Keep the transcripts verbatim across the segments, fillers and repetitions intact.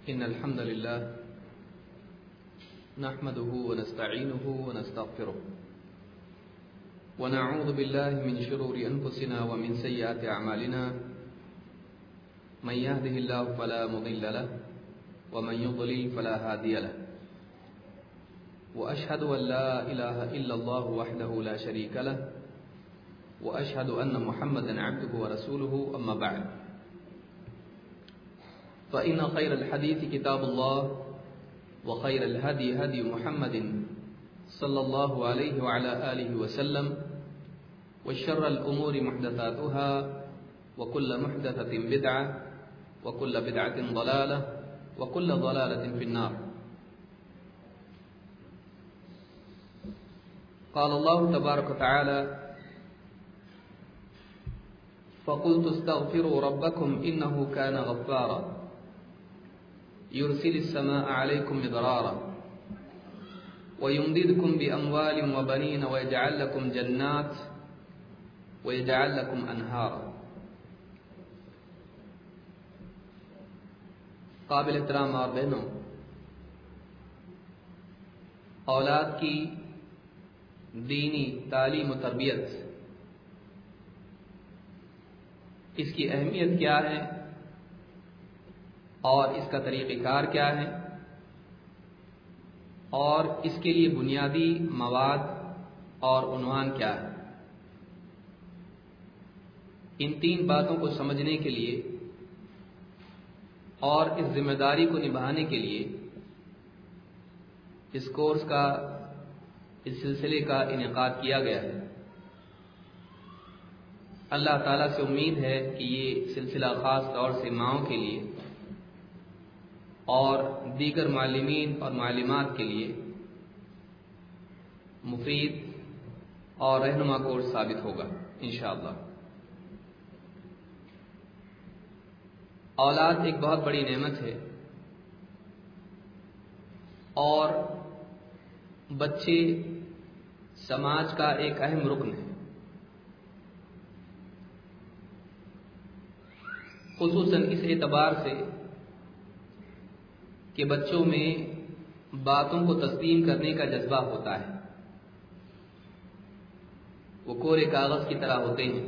إن الحمد لله نحمده ونستعينه ونستغفره ونعوذ بالله من شرور أنفسنا ومن سيئات أعمالنا من يهده الله فلا مضل له ومن يضلل فلا هادي له وأشهد أن لا إله إلا الله وحده لا شريك له وأشهد أن محمدا عبده ورسوله أما بعد فإن خير الحديث كتاب الله وخير الهدي هدي محمد صلى الله عليه وعلى آله وسلم وشر الأمور محدثاتها وكل محدثة بدعة وكل بدعة ضلالة وكل ضلالة في النار. قال الله تبارك وتعالى فقلت استغفروا ربكم إنه كان غفارا يرسل السماء عليكم مدرارا ويمددكم بأموال وبنين ويجعل لكم جنات ويجعل لكم أنهارا. قابل احترام اور بہنوں، اولاد کی دینی تعلیم و تربیت، اس کی اہمیت کیا ہے اور اس کا طریقہ کار کیا ہے اور اس کے لیے بنیادی مواد اور عنوان کیا ہے، ان تین باتوں کو سمجھنے کے لیے اور اس ذمہ داری کو نبھانے کے لیے اس کورس کا اس سلسلے کا انعقاد کیا گیا ہے. اللہ تعالیٰ سے امید ہے کہ یہ سلسلہ خاص طور سے ماؤں کے لیے اور دیگر معلمین اور معلمات کے لیے مفید اور رہنما کورس ثابت ہوگا انشاءاللہ. اولاد ایک بہت بڑی نعمت ہے اور بچے سماج کا ایک اہم رکن ہے. خصوصاً اس اعتبار سے کہ بچوں میں باتوں کو تسلیم کرنے کا جذبہ ہوتا ہے. وہ کورے کاغذ کی طرح ہوتے ہیں.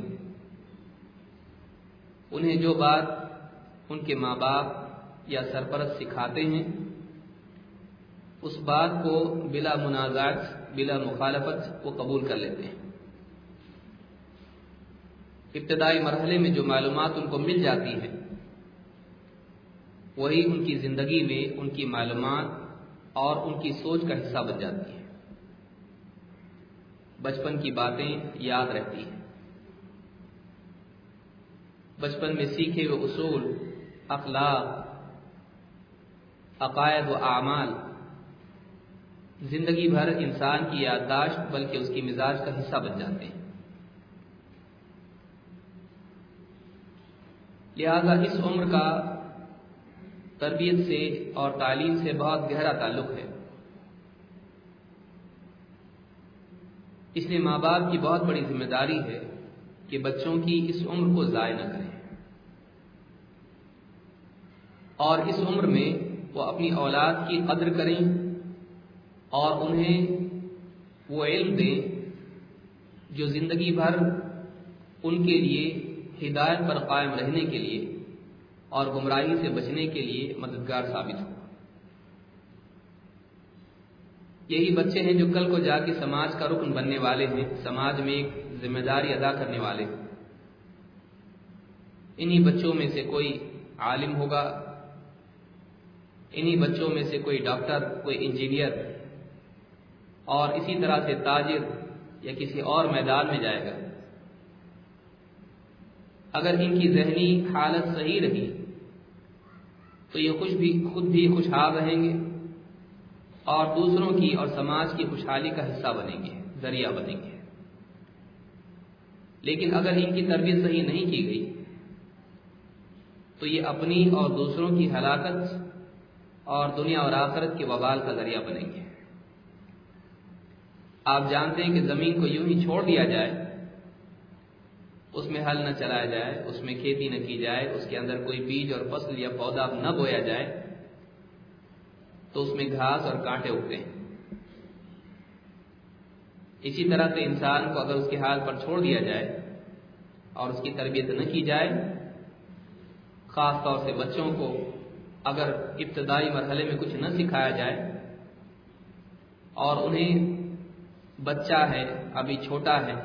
انہیں جو بات ان کے ماں باپ یا سرپرست سکھاتے ہیں اس بات کو بلا منازعت بلا مخالفت وہ قبول کر لیتے ہیں. ابتدائی مرحلے میں جو معلومات ان کو مل جاتی ہیں وہی ان کی زندگی میں ان کی معلومات اور ان کی سوچ کا حصہ بن جاتی ہیں. بچپن کی باتیں یاد رہتی ہیں. بچپن میں سیکھے ہوئے اصول، اخلاق، عقائد و اعمال زندگی بھر انسان کی یادداشت بلکہ اس کی مزاج کا حصہ بن جاتے ہیں. لہذا اس عمر کا تربیت سے اور تعلیم سے بہت گہرا تعلق ہے. اس لیے ماں باپ کی بہت بڑی ذمہ داری ہے کہ بچوں کی اس عمر کو ضائع نہ کریں اور اس عمر میں وہ اپنی اولاد کی قدر کریں اور انہیں وہ علم دیں جو زندگی بھر ان کے لیے ہدایت پر قائم رہنے کے لیے اور گمراہی سے بچنے کے لیے مددگار ثابت ہو. یہی بچے ہیں جو کل کو جا کے سماج کا رکن بننے والے ہیں، سماج میں ایک ذمہ داری ادا کرنے والے ہیں. انہی بچوں میں سے کوئی عالم ہوگا، انہی بچوں میں سے کوئی ڈاکٹر، کوئی انجینئر اور اسی طرح سے تاجر یا کسی اور میدان میں جائے گا. اگر ان کی ذہنی حالت صحیح رہی تو یہ خوش بھی خود بھی خوشحال رہیں گے اور دوسروں کی اور سماج کی خوشحالی کا حصہ بنیں گے، ذریعہ بنیں گے. لیکن اگر ان کی تربیت صحیح نہیں کی گئی تو یہ اپنی اور دوسروں کی ہلاکت اور دنیا اور آخرت کے وبال کا ذریعہ بنیں گے. آپ جانتے ہیں کہ زمین کو یوں ہی چھوڑ دیا جائے، اس میں ہل نہ چلایا جائے، اس میں کھیتی نہ کی جائے، اس کے اندر کوئی بیج اور فصل یا پودا نہ بویا جائے تو اس میں گھاس اور کانٹے اگتے ہیں۔ اسی طرح سے انسان کو اگر اس کے حال پر چھوڑ دیا جائے اور اس کی تربیت نہ کی جائے، خاص طور سے بچوں کو اگر ابتدائی مرحلے میں کچھ نہ سکھایا جائے اور انہیں بچہ ہے، ابھی چھوٹا ہے،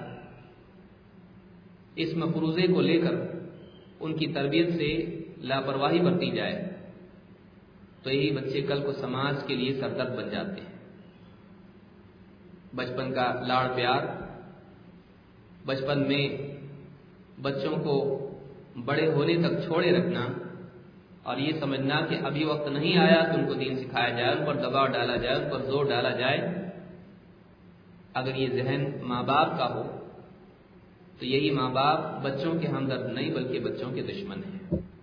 اس مفروضے کو لے کر ان کی تربیت سے لاپرواہی برتی جائے تو یہی بچے کل کو سماج کے لیے سردرد بن جاتے ہیں۔ بچپن کا لاڑ پیار، بچپن میں بچوں کو بڑے ہونے تک چھوڑے رکھنا اور یہ سمجھنا کہ ابھی وقت نہیں آیا کہ ان کو دین سکھایا جائے، ان پر دباؤ ڈالا جائے، ان پر زور ڈالا جائے، اگر یہ ذہن ماں باپ کا ہو تو یہی ماں باپ بچوں کے ہمدرد نہیں بلکہ بچوں کے دشمن ہیں۔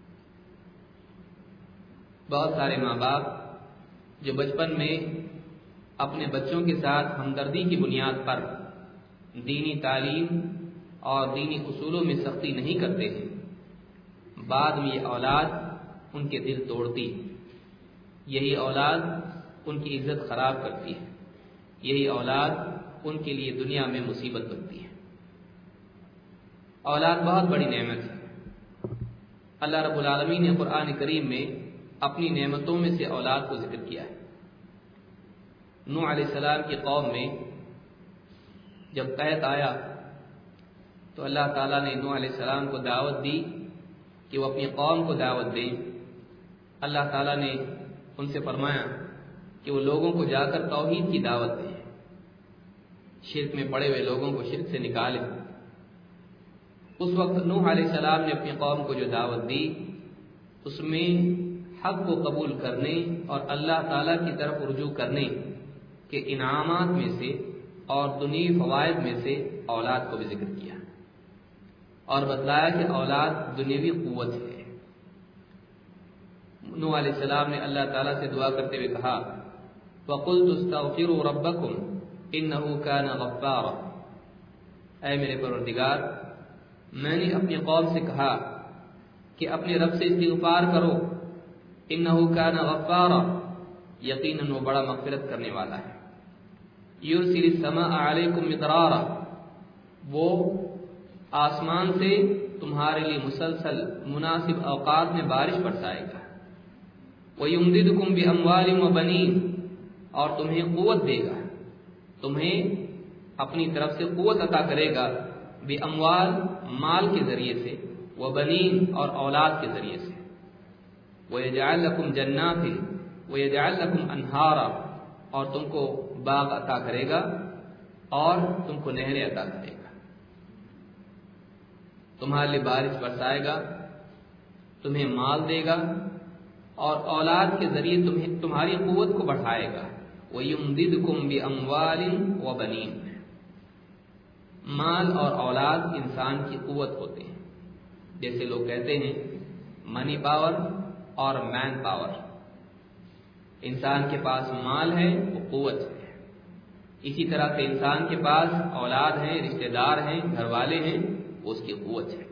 بہت سارے ماں باپ جو بچپن میں اپنے بچوں کے ساتھ ہمدردی کی بنیاد پر دینی تعلیم اور دینی اصولوں میں سختی نہیں کرتے ہیں، بعد میں یہ اولاد ان کے دل توڑتی ہے، یہی اولاد ان کی عزت خراب کرتی ہے، یہی اولاد ان کے لیے دنیا میں مصیبت بنتی ہے۔ اولاد بہت بڑی نعمت ہے۔ اللہ رب العالمین نے قرآن کریم میں اپنی نعمتوں میں سے اولاد کو ذکر کیا ہے۔ نوح علیہ السلام کی قوم میں جب قحط آیا تو اللہ تعالیٰ نے نوح علیہ السلام کو دعوت دی کہ وہ اپنی قوم کو دعوت دیں۔ اللہ تعالیٰ نے ان سے فرمایا کہ وہ لوگوں کو جا کر توحید کی دعوت دیں، شرک میں پڑے ہوئے لوگوں کو شرک سے نکالیں۔ اس وقت نوح علیہ السلام نے اپنی قوم کو جو دعوت دی اس میں حق کو قبول کرنے اور اللہ تعالیٰ کی طرف رجوع کرنے کے انعامات میں سے اور دنیوی فوائد میں سے اولاد کو بھی ذکر کیا اور بتلایا کہ اولاد دنیوی قوت ہے۔ نوح علیہ السلام نے اللہ تعالیٰ سے دعا کرتے ہوئے کہا وَقُلْتُ اسْتَغْفِرُوا رَبَّكُمْ إِنَّهُ كَانَ غَفَّارًا، اے میرے پروردگار، میں نے اپنی قوم سے کہا کہ اپنے رب سے استغفار کرو، انہ کان غفارا، یقیناً وہ بڑا مغفرت کرنے والا ہے، یرسل السماء علیکم مدرارا، وہ آسمان سے تمہارے لیے مسلسل مناسب اوقات میں بارش برسائے گا، ویمددکم باموال وبنین، اور تمہیں قوت دے گا، تمہیں اپنی طرف سے قوت عطا کرے گا، باموال مال کے ذریعے سے، وبنین اور اولاد کے ذریعے سے، وَيَجْعَلْ لَكُمْ جَنَّاتٍ وَيَجْعَلْ لَكُمْ أَنْهَارًا، اور تم کو باغ عطا کرے گا اور تم کو نہریں عطا کرے گا، تمہارے لیے بارش برسائے گا، تمہیں مال دے گا اور اولاد کے ذریعے تمہیں تمہاری قوت کو بڑھائے گا، وَيُمْدِدْكُمْ بِأَمْوَالٍ وَبَنِينَ، مال اور اولاد انسان کی قوت ہوتے ہیں، جیسے لوگ کہتے ہیں منی پاور اور مین پاور، انسان کے پاس مال ہے وہ قوت ہے، اسی طرح سے انسان کے پاس اولاد ہیں، رشتہ دار ہیں، گھر والے ہیں، وہ اس کی قوت ہے۔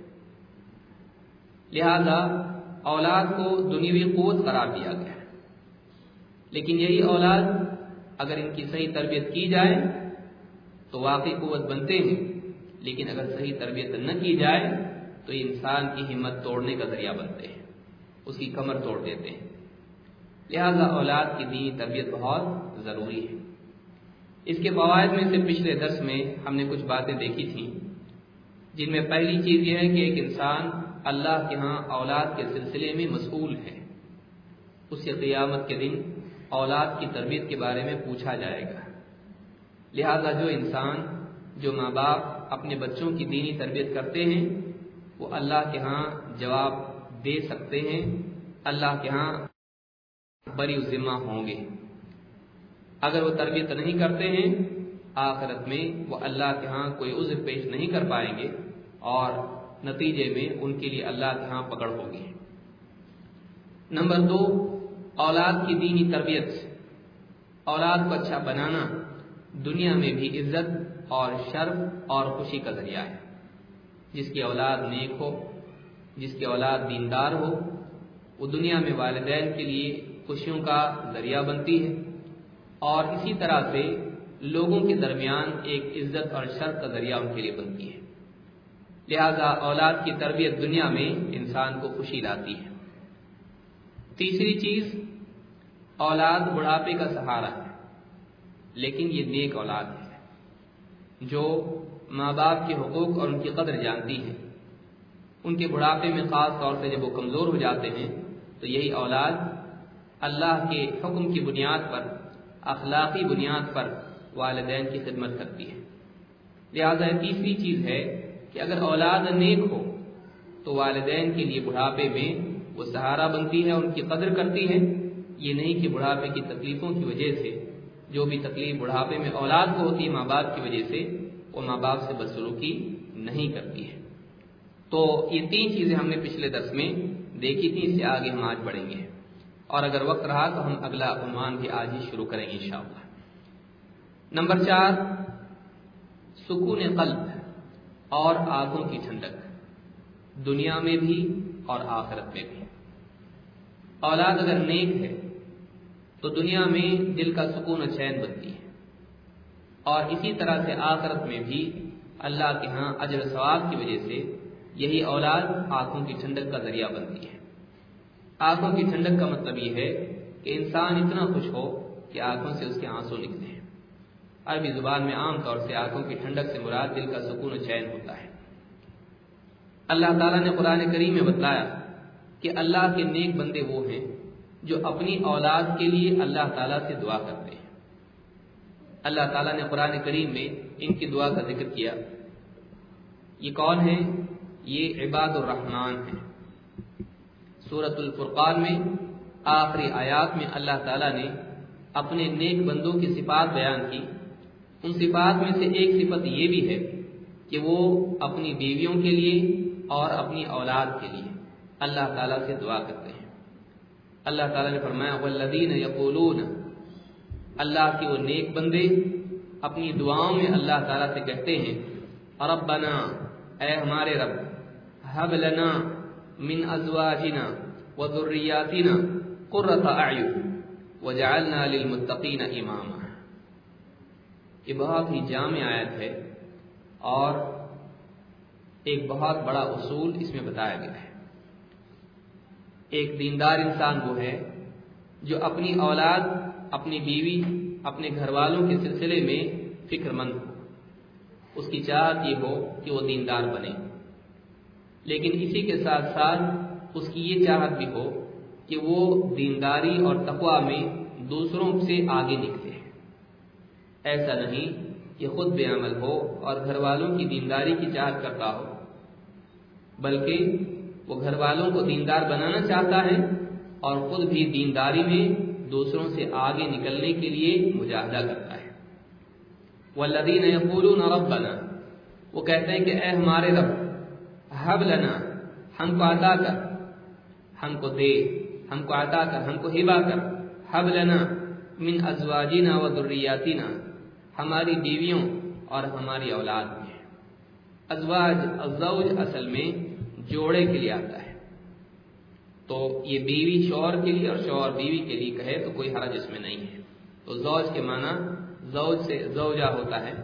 لہذا اولاد کو دنیوی قوت قرار دیا گیا ہے، لیکن یہی اولاد اگر ان کی صحیح تربیت کی جائے تو واقعی قوت بنتے ہیں، لیکن اگر صحیح تربیت نہ کی جائے تو یہ انسان کی ہمت توڑنے کا ذریعہ بنتے ہیں، اس کی کمر توڑ دیتے ہیں۔ لہذا اولاد کی دینی تربیت بہت ضروری ہے۔ اس کے فوائد میں سے پچھلے درس میں ہم نے کچھ باتیں دیکھی تھیں، جن میں پہلی چیز یہ ہے کہ ایک انسان اللہ کے ہاں اولاد کے سلسلے میں مسئول ہے، اس سے قیامت کے دن اولاد کی تربیت کے بارے میں پوچھا جائے گا۔ لہذا جو انسان جو ماں باپ اپنے بچوں کی دینی تربیت کرتے ہیں وہ اللہ کے ہاں جواب دے سکتے ہیں، اللہ کے ہاں بری ذمہ ہوں گے۔ اگر وہ تربیت نہیں کرتے ہیں آخرت میں وہ اللہ کے ہاں کوئی عذر پیش نہیں کر پائیں گے اور نتیجے میں ان کے لیے اللہ کے ہاں پکڑ ہوگی۔ نمبر دو، اولاد کی دینی تربیت، اولاد کو اچھا بنانا دنیا میں بھی عزت اور شرف اور خوشی کا ذریعہ ہے۔ جس کی اولاد نیک ہو، جس کی اولاد دیندار ہو، وہ دنیا میں والدین کے لیے خوشیوں کا ذریعہ بنتی ہے، اور اسی طرح سے لوگوں کے درمیان ایک عزت اور شرف کا ذریعہ ان کے لیے بنتی ہے۔ لہذا اولاد کی تربیت دنیا میں انسان کو خوشی لاتی ہے۔ تیسری چیز، اولاد بڑھاپے کا سہارا ہے، لیکن یہ نیک اولاد ہے جو ماں باپ کے حقوق اور ان کی قدر جانتی ہے۔ ان کے بڑھاپے میں خاص طور سے جب وہ کمزور ہو جاتے ہیں تو یہی اولاد اللہ کے حکم کی بنیاد پر، اخلاقی بنیاد پر والدین کی خدمت کرتی ہے۔ لہذا تیسری چیز ہے کہ اگر اولاد نیک ہو تو والدین کے لیے بڑھاپے میں وہ سہارا بنتی ہے، ان کی قدر کرتی ہے۔ یہ نہیں کہ بڑھاپے کی تکلیفوں کی وجہ سے، جو بھی تکلیف بڑھاپے میں اولاد کو ہوتی ہے ماں باپ کی وجہ سے، وہ ماں باپ سے بدسلوکی نہیں کرتی ہے۔ تو یہ تین چیزیں ہم نے پچھلے درس میں دیکھی تھی، اس سے آگے ہم آج بڑھیں گے، اور اگر وقت رہا تو ہم اگلا عنوان بھی آج ہی شروع کریں گے انشاءاللہ۔ نمبر چار، سکون قلب اور آنکھوں کی ٹھنڈک، دنیا میں بھی اور آخرت میں بھی۔ اولاد اگر نیک ہے تو دنیا میں دل کا سکون و چین بنتی ہے، اور اسی طرح سے آخرت میں بھی اللہ کے ہاں اجر و ثواب کی وجہ سے یہی اولاد آنکھوں کی ٹھنڈک کا ذریعہ بنتی ہے۔ آنکھوں کی ٹھنڈک کا مطلب یہ ہے کہ انسان اتنا خوش ہو کہ آنکھوں سے اس کے آنسو نکلتے ہیں۔ عربی زبان میں عام طور سے آنکھوں کی ٹھنڈک سے مراد دل کا سکون و چین ہوتا ہے۔ اللہ تعالیٰ نے قرآن کریم میں بتلایا کہ اللہ کے نیک بندے وہ ہیں جو اپنی اولاد کے لیے اللہ تعالیٰ سے دعا کرتے ہیں۔ اللہ تعالیٰ نے قرآن کریم میں ان کی دعا کا ذکر کیا۔ یہ کون ہیں؟ یہ عباد الرحمن ہیں۔ سورۃ الفرقان میں آخری آیات میں اللہ تعالیٰ نے اپنے نیک بندوں کی صفات بیان کی۔ ان صفات میں سے ایک صفت یہ بھی ہے کہ وہ اپنی بیویوں کے لیے اور اپنی اولاد کے لیے اللہ تعالیٰ سے دعا کرتے ہیں۔ اللہ تعالیٰ نے فرمایا والذین یقولون، اللہ کے وہ نیک بندے اپنی دعاؤں میں اللہ تعالیٰ سے کہتے ہیں ربنا، اے ہمارے رب، ہب لنا من ازواجنا وذریاتنا قرۃ اعین وجعلنا للمتقین اماما۔ یہ بہت ہی جامع آیت ہے، اور ایک بہت بڑا اصول اس میں بتایا گیا ہے۔ ایک دیندار انسان وہ ہے جو اپنی اولاد، اپنی بیوی، اپنے گھر والوں کے سلسلے میں فکر مند ہو، اس کی چاہت یہ ہو کہ وہ دیندار بنے، لیکن اسی کے ساتھ ساتھ اس کی یہ چاہت بھی ہو کہ وہ دینداری اور تقوی میں دوسروں سے آگے نکلے۔ ایسا نہیں کہ خود بے عمل ہو اور گھر والوں کی دینداری کی چاہت کرتا ہو، بلکہ وہ گھر والوں کو دیندار بنانا چاہتا ہے اور خود بھی دینداری میں دوسروں سے آگے نکلنے کے لیے مجاہدہ کرتا ہے۔ والذین یقولون ربنا، وہ کہتے ہیں کہ اے ہمارے رب، ہب لنا، ہم کو عطا کر، ہم کو دے، ہم کو عطا کر، ہم کو ہبہ کر، ہب لنا من ازواجنا و ذریاتنا، ہماری بیویوں اور ہماری اولاد میں۔ ازواج، الزوج اصل میں جوڑے کے لیے آتا ہے، تو یہ بیوی شوہر کے لیے اور شوہر بیوی کے لیے کہے تو کوئی حرج اس میں نہیں ہے۔ تو زوج کے معنی زوج سے زوجہ ہوتا ہے،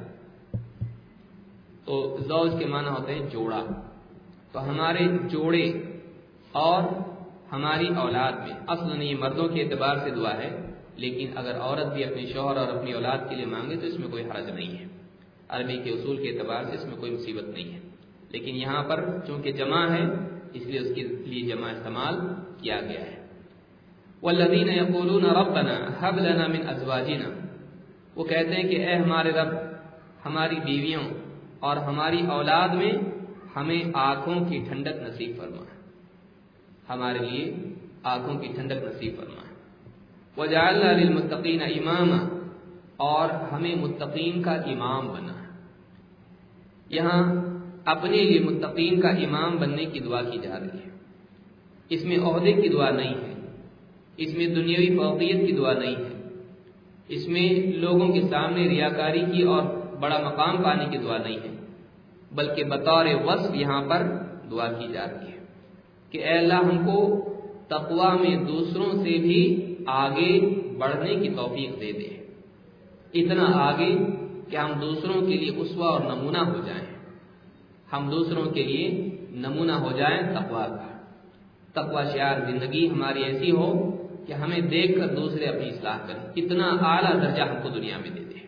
تو زوج کے معنی ہوتے ہیں جوڑا۔ تو ہمارے جوڑے اور ہماری اولاد میں، اصل یہ مردوں کے اعتبار سے دعا ہے، لیکن اگر عورت بھی اپنے شوہر اور اپنی اولاد کے لیے مانگے تو اس میں کوئی حرج نہیں ہے۔ عربی کے اصول کے اعتبار سے اس میں کوئی مصیبت نہیں ہے، لیکن یہاں پر چونکہ جمع ہے اس لیے اس کے لیے جمع استعمال کیا گیا ہے۔ والذین یقولون ربنا ہب لنا من ازواجنا، وہ کہتے ہیں کہ اے ہمارے رب، ہماری بیویوں اور ہماری اولاد میں ہمیں آنکھوں کی ٹھنڈک نصیب فرما، ہمارے لیے آنکھوں کی ٹھنڈک نصیب فرما۔ وجعلنا للمتقین اماما، اور ہمیں متقین کا امام بنا۔ یہاں اپنے لیے متقین کا امام بننے کی دعا کی جا رہی ہے۔ اس میں عہدے کی دعا نہیں ہے، اس میں دنیاوی فوقیت کی دعا نہیں ہے، اس میں لوگوں کے سامنے ریاکاری کی اور بڑا مقام پانے کی دعا نہیں ہے، بلکہ بطور وصف یہاں پر دعا کی جا رہی ہے کہ اے اللہ، ہم کو تقوی میں دوسروں سے بھی آگے بڑھنے کی توفیق دے دے، اتنا آگے کہ ہم دوسروں کے لیے اسوہ اور نمونہ ہو جائیں، ہم دوسروں کے لیے نمونہ ہو جائیں تقوی کا۔ تقوی شعار زندگی ہماری ایسی ہو کہ ہمیں دیکھ کر دوسرے اپنی اصلاح کریں، اتنا اعلیٰ درجہ ہم کو دنیا میں دے دے۔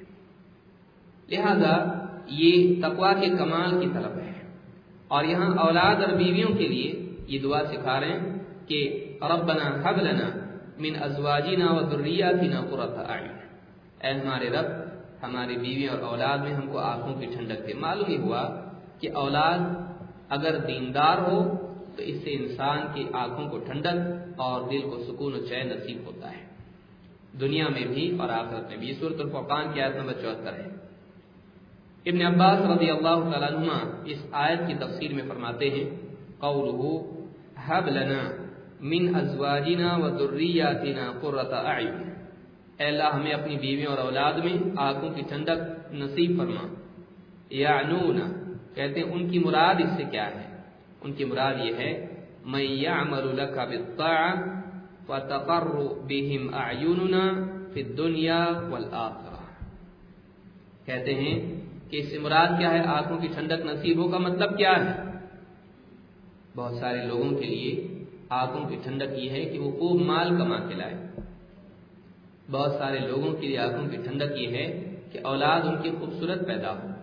لہذا یہ تقوی کے کمال کی طلب ہے، اور یہاں اولاد اور بیویوں کے لیے یہ دعا سکھا رہے ہیں کہ ربنا هب لنا من ازواجنا وذرياتنا قرۃ اعین، اے ہمارے رب ہماری بیوی اور اولاد میں ہم کو آنکھوں کی ٹھنڈک دے۔ معلوم ہی ہوا کہ اولاد اگر دیندار ہو تو اس سے انسان کی آنکھوں کو ٹھنڈک اور دل کو سکون و چین نصیب ہوتا ہے، دنیا میں بھی اور آخرت میں بھی۔ یہ سورۃ الفرقان کی آیت نمبر چوہتر ہے۔ ابن عباس رضی اللہ تعالیٰ عنہما اس آیت کی تفسیر میں فرماتے ہیں قولہ هب لنا من ازواجنا وذریاتنا قرۃ اعین، اے اللہ ہمیں اپنی بیوی اور اولاد میں آنکھوں کی ٹھنڈک نصیب فرما۔ یعنون، کہتے ہیں ان کی مراد اس سے کیا ہے؟ ان کی مراد یہ ہے من یعمل لک بالطاعۃ فتقر بہم اعیننا فی الدنیا والآخرہ، کہتے ہیں کہ اس سے مراد کیا ہے؟ آنکھوں کی ٹھنڈک نصیب ہو کا مطلب کیا ہے؟ بہت سارے لوگوں کے لیے آنکھوں کی ٹھنڈک یہ ہے کہ وہ خوب مال کما کے لائے، بہت سارے لوگوں کے لیے آنکھوں کی ٹھنڈک یہ ہے کہ اولاد ان کی خوبصورت پیدا ہو،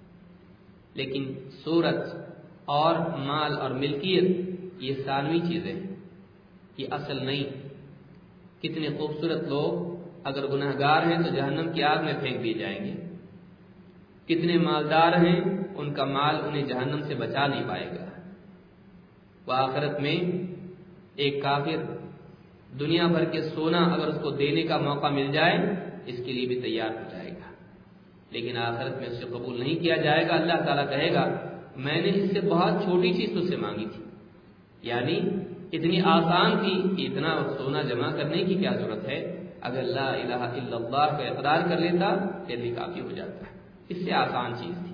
لیکن صورت اور مال اور ملکیت یہ ثانوی چیزیں ہیں، یہ اصل نہیں۔ کتنے خوبصورت لوگ اگر گنہگار ہیں تو جہنم کی آگ میں پھینک دیے جائیں گے، کتنے مالدار ہیں ان کا مال انہیں جہنم سے بچا نہیں پائے گا، وہ آخرت میں ایک کافر دنیا بھر کے سونا اگر اس کو دینے کا موقع مل جائے اس کے لیے بھی تیار ہو جائے گا، لیکن آخرت میں اس سے قبول نہیں کیا جائے گا۔ اللہ تعالیٰ کہے گا میں نے اس سے بہت چھوٹی چیز تجھ سے مانگی تھی، یعنی اتنی آسان تھی کہ اتنا سونا جمع کرنے کی کیا ضرورت ہے، اگر لا الہ الا اللہ کا اقرار کر لیتا پھر بھی کافی ہو جاتا ہے، اس سے آسان چیز تھی۔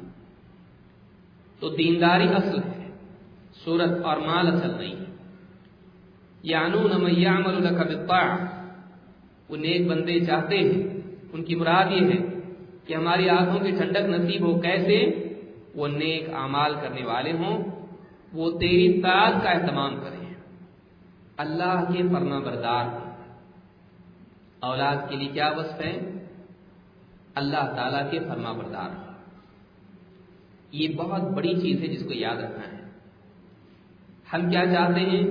تو دینداری اصل ہے، صورت اور مال اصل نہیں ہے۔ یعنون من یعمل لک بالطاعۃ، وہ نیک بندے چاہتے ہیں، ان کی مراد یہ ہے کہ ہماری آنکھوں کی ٹھنڈک نصیب ہو، کیسے؟ وہ نیک اعمال کرنے والے ہوں، وہ تیری طاعت کا اہتمام کریں، اللہ کے فرما بردار ہوں۔ اولاد کے لیے کیا وصف ہے؟ اللہ تعالیٰ کے فرما بردار ہوں۔ یہ بہت بڑی چیز ہے جس کو یاد رکھنا ہے۔ ہم کیا چاہتے ہیں؟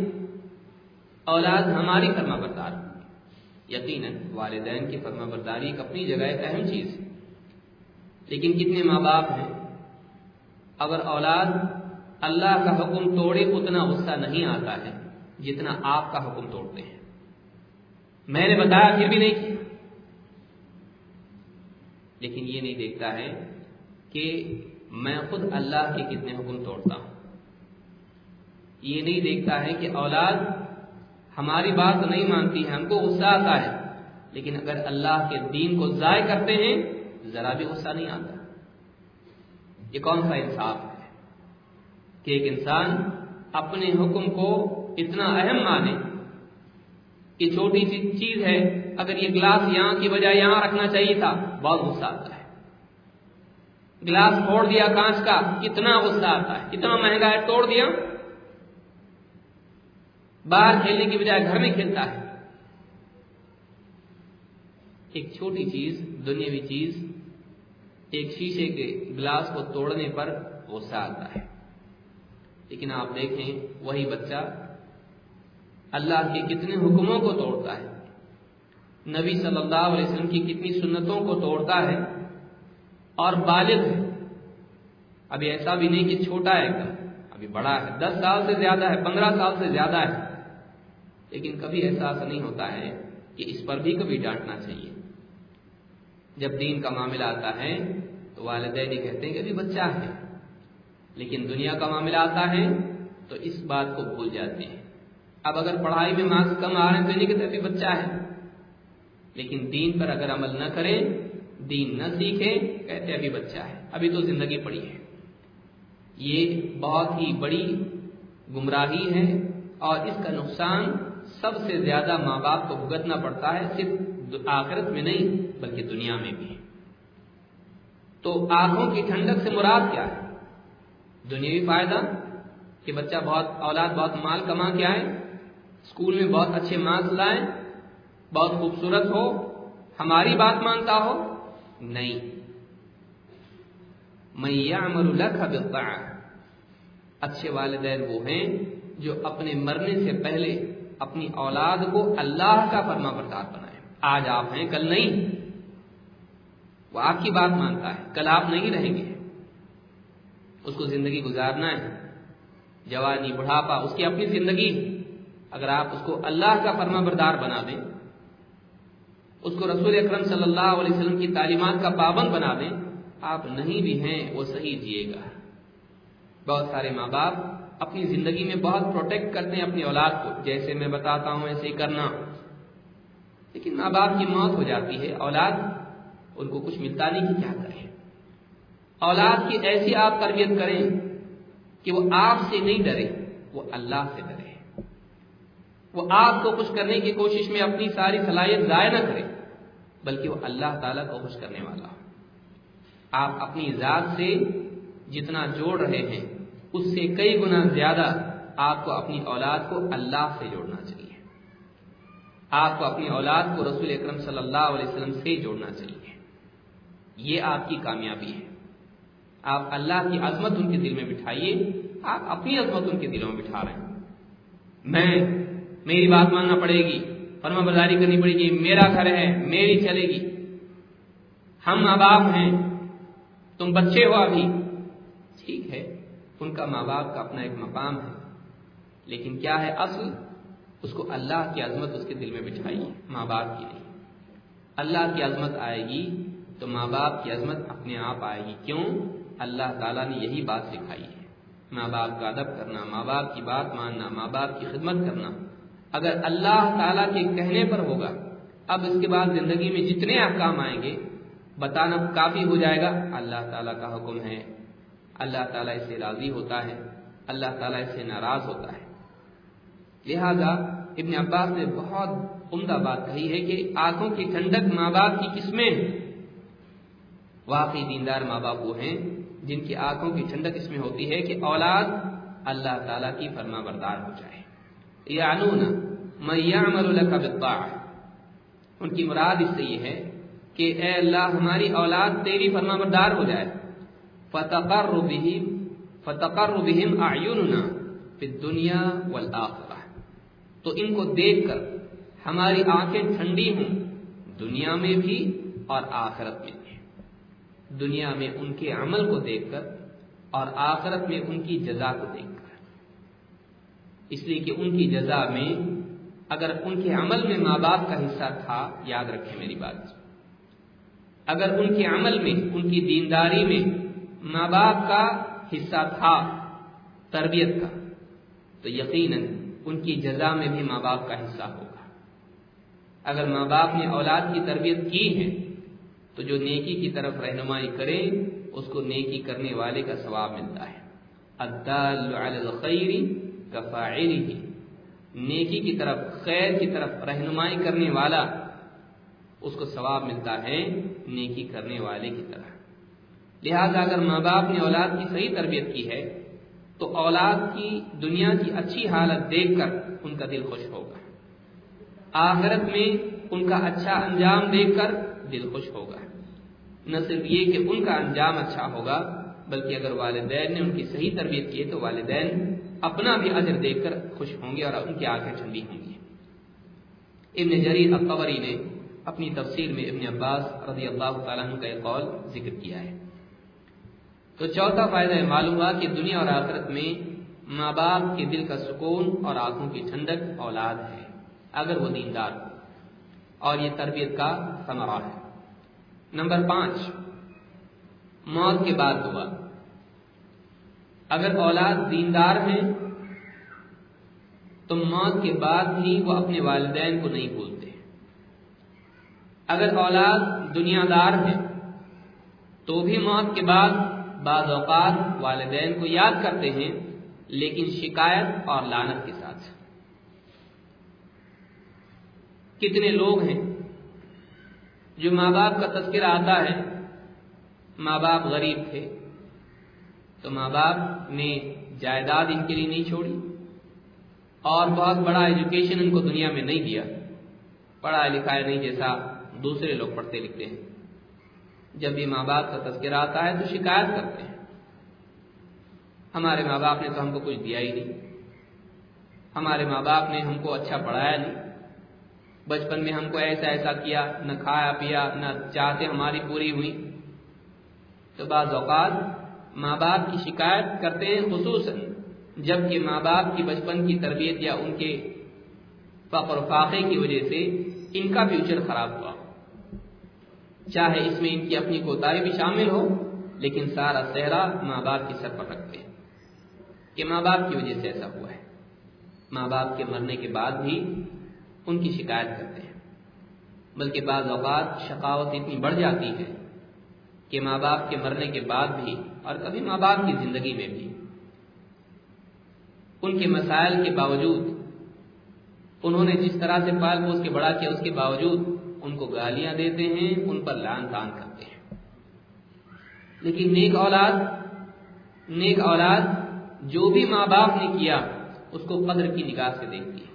اولاد ہماری فرما بردار ہو۔ یقیناً والدین کی فرما برداری ایک اپنی جگہ ایک اہم چیز ہے، لیکن کتنے ماں باپ ہیں اگر اولاد اللہ کا حکم توڑے اتنا غصہ نہیں آتا ہے جتنا آپ کا حکم توڑتے ہیں۔ میں نے بتایا پھر بھی نہیں کیا، لیکن یہ نہیں دیکھتا ہے کہ میں خود اللہ کے کتنے حکم توڑتا ہوں۔ یہ نہیں دیکھتا ہے کہ اولاد ہماری بات نہیں مانتی ہے، ہم کو غصہ آتا ہے، لیکن اگر اللہ کے دین کو ضائع کرتے ہیں ذرا بھی غصہ نہیں آتا۔ یہ کون سا انصاف ہے کہ ایک انسان اپنے حکم کو اتنا اہم مانے کہ چھوٹی سی چیز ہے، اگر یہ گلاس یہاں کی بجائے یہاں رکھنا چاہیے تھا بہت غصہ آتا ہے، گلاس پھوڑ دیا کانچ کا کتنا غصہ آتا ہے، کتنا مہنگا ہے توڑ دیا، باہر کھیلنے کی بجائے گھر میں کھیلتا ہے۔ ایک چھوٹی چیز دنیاوی چیز، ایک شیشے کے گلاس کو توڑنے پر غصہ آتا ہے، لیکن آپ دیکھیں وہی بچہ اللہ کے کتنے حکموں کو توڑتا ہے، نبی صلی اللہ علیہ وسلم کی کتنی سنتوں کو توڑتا ہے اور بالغ ہے۔ ابھی ایسا بھی نہیں کہ چھوٹا ہے، ابھی بڑا ہے، دس سال سے زیادہ ہے، پندرہ سال سے زیادہ ہے، لیکن کبھی احساس نہیں ہوتا ہے کہ اس پر بھی کبھی ڈانٹنا چاہیے۔ جب دین کا معاملہ آتا ہے تو والدین یہ کہتے ہیں کہ ابھی بچہ ہے، لیکن دنیا کا معاملہ آتا ہے تو اس بات کو بھول جاتے ہیں۔ اب اگر پڑھائی میں مارکس کم آ رہے ہیں تو نہیں کہتے ابھی بچہ ہے، لیکن دین پر اگر عمل نہ کریں، دین نہ سیکھیں، کہتے ابھی بچہ ہے، ابھی تو زندگی پڑی ہے۔ یہ بہت ہی بڑی گمراہی ہے اور اس کا نقصان سب سے زیادہ ماں باپ کو بھگتنا پڑتا ہے، صرف آخرت میں نہیں بلکہ دنیا میں بھی۔ تو آنکھوں کی ٹھنڈک سے مراد کیا ہے؟ دنیاوی فائدہ کہ بچہ بہت اولاد بہت مال کما کے آئے، اسکول میں بہت اچھے مارکس لائیں، بہت خوبصورت ہو، ہماری بات مانتا ہو؟ نہیں۔ من یعمل لک بالطاعہ، اچھے والدین وہ ہیں جو اپنے مرنے سے پہلے اپنی اولاد کو اللہ کا فرما بردار بنائیں۔ آج آپ ہیں کل نہیں، وہ آپ کی بات مانتا ہے، کل آپ نہیں رہیں گے، اس کو زندگی گزارنا ہے، جوانی بڑھاپا اس کی اپنی زندگی۔ اگر آپ اس کو اللہ کا فرما بردار بنا دیں، اس کو رسول اکرم صلی اللہ علیہ وسلم کی تعلیمات کا پابند بنا دیں، آپ نہیں بھی ہیں وہ صحیح جیے گا۔ بہت سارے ماں باپ اپنی زندگی میں بہت پروٹیکٹ کرتے ہیں اپنی اولاد کو، جیسے میں بتاتا ہوں ایسے ہی کرنا، لیکن ماں باپ کی موت ہو جاتی ہے، اولاد ان کو کچھ ملتا نہیں کہ کیا کریں۔ اولاد کی ایسی آپ تربیت کریں کہ وہ آپ سے نہیں ڈرے، وہ اللہ سے ڈرے، وہ آپ کو خوش کرنے کی کوشش میں اپنی ساری صلاحیت ضائع نہ کرے، بلکہ وہ اللہ تعالیٰ کو خوش کرنے والا ہو۔ آپ اپنی ذات سے جتنا جوڑ رہے ہیں اس سے کئی گنا زیادہ آپ کو اپنی اولاد کو اللہ سے جوڑنا چاہیے، آپ کو اپنی اولاد کو رسول اکرم صلی اللہ علیہ وسلم سے جوڑنا چاہیے۔ یہ آپ کی کامیابی ہے۔ آپ اللہ کی عظمت ان کے دل میں بٹھائیے، آپ اپنی عظمت ان کے دلوں میں بٹھا رہے ہیں۔ میں میری بات ماننا پڑے گی، فرما برداری کرنی پڑے گی، میرا گھر ہے، میری چلے گی، ہم ماں باپ ہیں، تم بچے ہو ابھی، ٹھیک ہے، ان کا ماں باپ کا اپنا ایک مقام ہے، لیکن کیا ہے اصل؟ اس کو اللہ کی عظمت اس کے دل میں بٹھائیے، ماں باپ کی نہیں۔ اللہ کی عظمت آئے گی تو ماں باپ کی عظمت اپنے آپ آئے گی۔ کیوں؟ اللہ تعالیٰ نے یہی بات سکھائی ہے، ماں باپ کا ادب کرنا، ماں باپ کی بات ماننا، ماں باپ کی خدمت کرنا۔ اگر اللہ تعالیٰ کے کہنے پر ہوگا، اب اس کے بعد زندگی میں جتنے احکام آئیں گے بتانا کافی ہو جائے گا، اللہ تعالیٰ کا حکم ہے، اللہ تعالیٰ اس سے راضی ہوتا ہے، اللہ تعالیٰ اس سے ناراض ہوتا ہے۔ لہذا ابن عباس نے بہت عمدہ بات کہی ہے کہ آنکھوں کی ٹھنڈک ماں باپ کی قسمیں ہیں۔ واقعی دیندار ماں باپ وہ ہیں جن کی آنکھوں کی ٹھنڈک اس میں ہوتی ہے کہ اولاد اللہ تعالیٰ کی فرما بردار ہو جائے۔ یعنون من یعمل لک بالطاعہ، ان کی مراد اس سے یہ ہے کہ اے اللہ ہماری اولاد تیری فرما بردار ہو جائے۔ فتقر بہم فتقر بہم اعیننا فی الدنیا والآخرہ، تو ان کو دیکھ کر ہماری آنکھیں ٹھنڈی ہوں، دنیا میں بھی اور آخرت میں بھی۔ دنیا میں ان کے عمل کو دیکھ کر اور آخرت میں ان کی جزا کو دیکھ کر، اس لیے کہ ان کی جزا میں اگر ان کے عمل میں ماں باپ کا حصہ تھا، یاد رکھیں میری بات، اگر ان کے عمل میں ان کی دینداری میں ماں باپ کا حصہ تھا تربیت کا، تو یقیناً ان کی جزا میں بھی ماں باپ کا حصہ ہوگا۔ اگر ماں باپ نے اولاد کی تربیت کی ہے تو جو نیکی کی طرف رہنمائی کرے اس کو نیکی کرنے والے کا ثواب ملتا ہے۔ الدال علی الخیر کفاعلہ، نیکی کی طرف، خیر کی طرف رہنمائی کرنے والا اس کو ثواب ملتا ہے نیکی کرنے والے کی طرح۔ لہذا اگر ماں باپ نے اولاد کی صحیح تربیت کی ہے تو اولاد کی دنیا کی اچھی حالت دیکھ کر ان کا دل خوش ہوگا، آخرت میں ان کا اچھا انجام دیکھ کر دل خوش ہوگا۔ نہ صرف یہ کہ ان کا انجام اچھا ہوگا بلکہ اگر والدین نے ان کی صحیح تربیت کی تو والدین اپنا بھی اجر دیکھ کر خوش ہوں گے اور ان کی آنکھیں ٹھنڈی ہوں گی۔ ابن جریر الطبری نے اپنی تفسیر میں ابن عباس رضی اللہ تعالیٰ عنہ کا ایک قول ذکر کیا ہے۔ تو چوتھا فائدہ یہ معلوم ہوا کہ دنیا اور آخرت میں ماں باپ کے دل کا سکون اور آنکھوں کی ٹھنڈک اولاد ہے اگر وہ دیندار ہو، اور یہ تربیت کا ثمرہ ہے۔ نمبر پانچ، موت کے بعد دعا۔ اگر اولاد دیندار ہیں تو موت کے بعد بھی وہ اپنے والدین کو نہیں بھولتے۔ اگر اولاد دنیا دار ہیں تو بھی موت کے بعد بعض اوقات والدین کو یاد کرتے ہیں، لیکن شکایت اور لعنت کے ساتھ۔ کتنے لوگ ہیں جو ماں باپ کا تذکرہ آتا ہے، ماں باپ غریب تھے تو ماں باپ نے جائیداد ان کے لیے نہیں چھوڑی اور بہت بڑا ایجوکیشن ان کو دنیا میں نہیں دیا، پڑھا لکھا نہیں جیسا دوسرے لوگ پڑھتے لکھتے ہیں۔ جب بھی ماں باپ کا تذکرہ آتا ہے تو شکایت کرتے ہیں، ہمارے ماں باپ نے تو ہم کو کچھ دیا ہی نہیں، ہمارے ماں باپ نے ہم کو اچھا پڑھایا نہیں، بچپن میں ہم کو ایسا ایسا کیا، نہ کھایا پیا، نہ چاہتے ہماری پوری ہوئی۔ تو بعض اوقات ماں باپ کی شکایت کرتے ہیں، خصوصاً جب کہ ماں باپ کی بچپن کی تربیت یا ان کے فقر و فاقے کی وجہ سے ان کا فیوچر خراب ہوا، چاہے اس میں ان کی اپنی کوتاہی بھی شامل ہو، لیکن سارا صحرا ماں باپ کی سر پر رکھتے ہیں کہ ماں باپ کی وجہ سے ایسا ہوا ہے۔ ماں باپ کے مرنے کے بعد بھی ان کی شکایت کرتے ہیں، بلکہ بعض اوقات شقاوت اتنی بڑھ جاتی ہے کہ ماں باپ کے مرنے کے بعد بھی اور کبھی ماں باپ کی زندگی میں بھی ان کے مسائل کے باوجود، انہوں نے جس طرح سے پال پوس کے بڑا کیا اس کے باوجود ان کو گالیاں دیتے ہیں، ان پر لعن طعن کرتے ہیں۔ لیکن نیک اولاد نیک اولاد جو بھی ماں باپ نے کیا اس کو قدر کی نگاہ سے دیکھتی ہے۔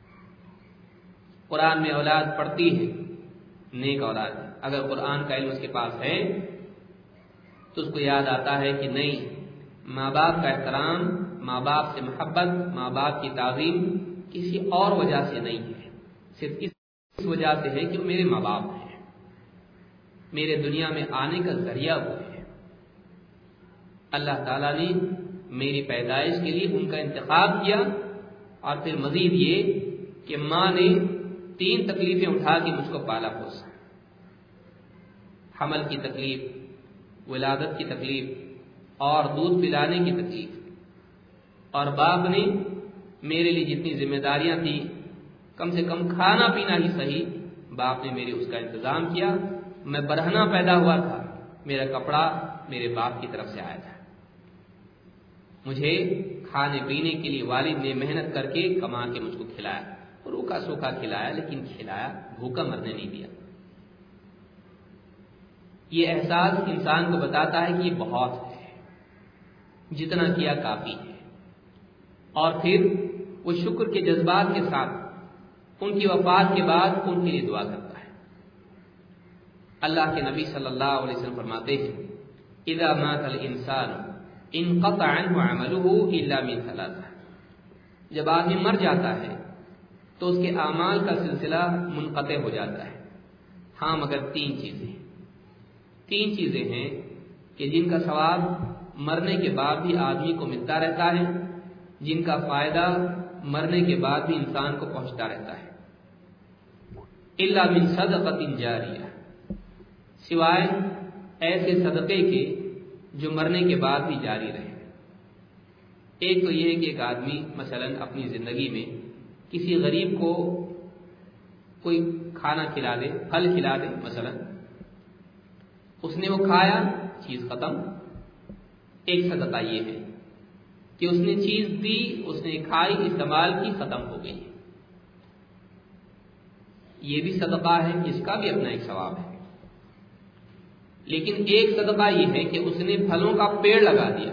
قرآن میں اولاد پڑھتی ہے، نیک اولاد اگر قرآن کا علم اس کے پاس ہے تو اس کو یاد آتا ہے کہ نہیں، ماں باپ کا احترام، ماں باپ سے محبت، ماں باپ کی تعظیم کسی اور وجہ سے نہیں ہے، صرف اس وجہ سے ہے کہ وہ میرے ماں باپ ہیں، میرے دنیا میں آنے کا ذریعہ وہ ہے۔ اللہ تعالیٰ نے میری پیدائش کے لیے ان کا انتخاب کیا، اور پھر مزید یہ کہ ماں نے تین تکلیفیں اٹھا کے مجھ کو پالا پوسا، حمل کی تکلیف، ولادت کی تکلیف اور دودھ پلانے کی تکلیف، اور باپ نے میرے لیے جتنی ذمہ داریاں تھیں، کم سے کم کھانا پینا ہی صحیح، باپ نے میرے اس کا انتظام کیا۔ میں برہنہ پیدا ہوا تھا، میرا کپڑا میرے باپ کی طرف سے آیا تھا، مجھے کھانے پینے کے لیے والد نے محنت کر کے کما کے مجھ کو کھلایا، روکھا سوکھا کھلایا، لیکن کھلایا، بھوکا مرنے نہیں دیا۔ یہ احساس انسان کو بتاتا ہے کہ یہ بہت ہے، جتنا کیا کافی ہے، اور پھر وہ شکر کے جذبات کے ساتھ ان کی وفات کے بعد ان کے لیے دعا کرتا ہے۔ اللہ کے نبی صلی اللہ علیہ وسلم فرماتے ہیں، اذا مات الانسان انقطع عنه عمله الا من ثلاثہ، جب آدمی مر جاتا ہے تو اس کے اعمال کا سلسلہ منقطع ہو جاتا ہے، ہاں مگر تین چیزیں تین چیزیں ہیں کہ جن کا ثواب مرنے کے بعد بھی آدمی کو ملتا رہتا ہے، جن کا فائدہ مرنے کے بعد بھی انسان کو پہنچتا رہتا ہے۔ الا من صدقۃ جاریہ، سوائے ایسے صدقے کے جو مرنے کے بعد بھی جاری رہے۔ ایک تو یہ ہے کہ ایک آدمی مثلا اپنی زندگی میں کسی غریب کو کوئی کھانا کھلا دے، پھل کھلا دے، مثلا اس نے وہ کھایا، چیز ختم۔ ایک صدقہ یہ ہے کہ اس نے چیز دی، اس نے کھائی، استعمال کی، ختم ہو گئی، یہ بھی صدقہ ہے، اس کا بھی اپنا ایک ثواب ہے۔ لیکن ایک صدقہ یہ ہے کہ اس نے پھلوں کا پیڑ لگا دیا،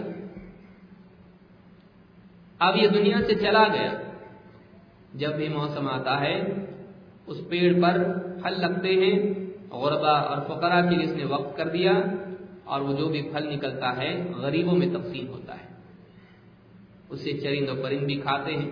اب یہ دنیا سے چلا گیا، جب بھی موسم آتا ہے اس پیڑ پر پھل لگتے ہیں، غربا اور فقراء کے لیے اس نے وقف کر دیا، اور وہ جو بھی پھل نکلتا ہے غریبوں میں تقسیم ہوتا ہے، اسے چرند و پرند بھی کھاتے ہیں۔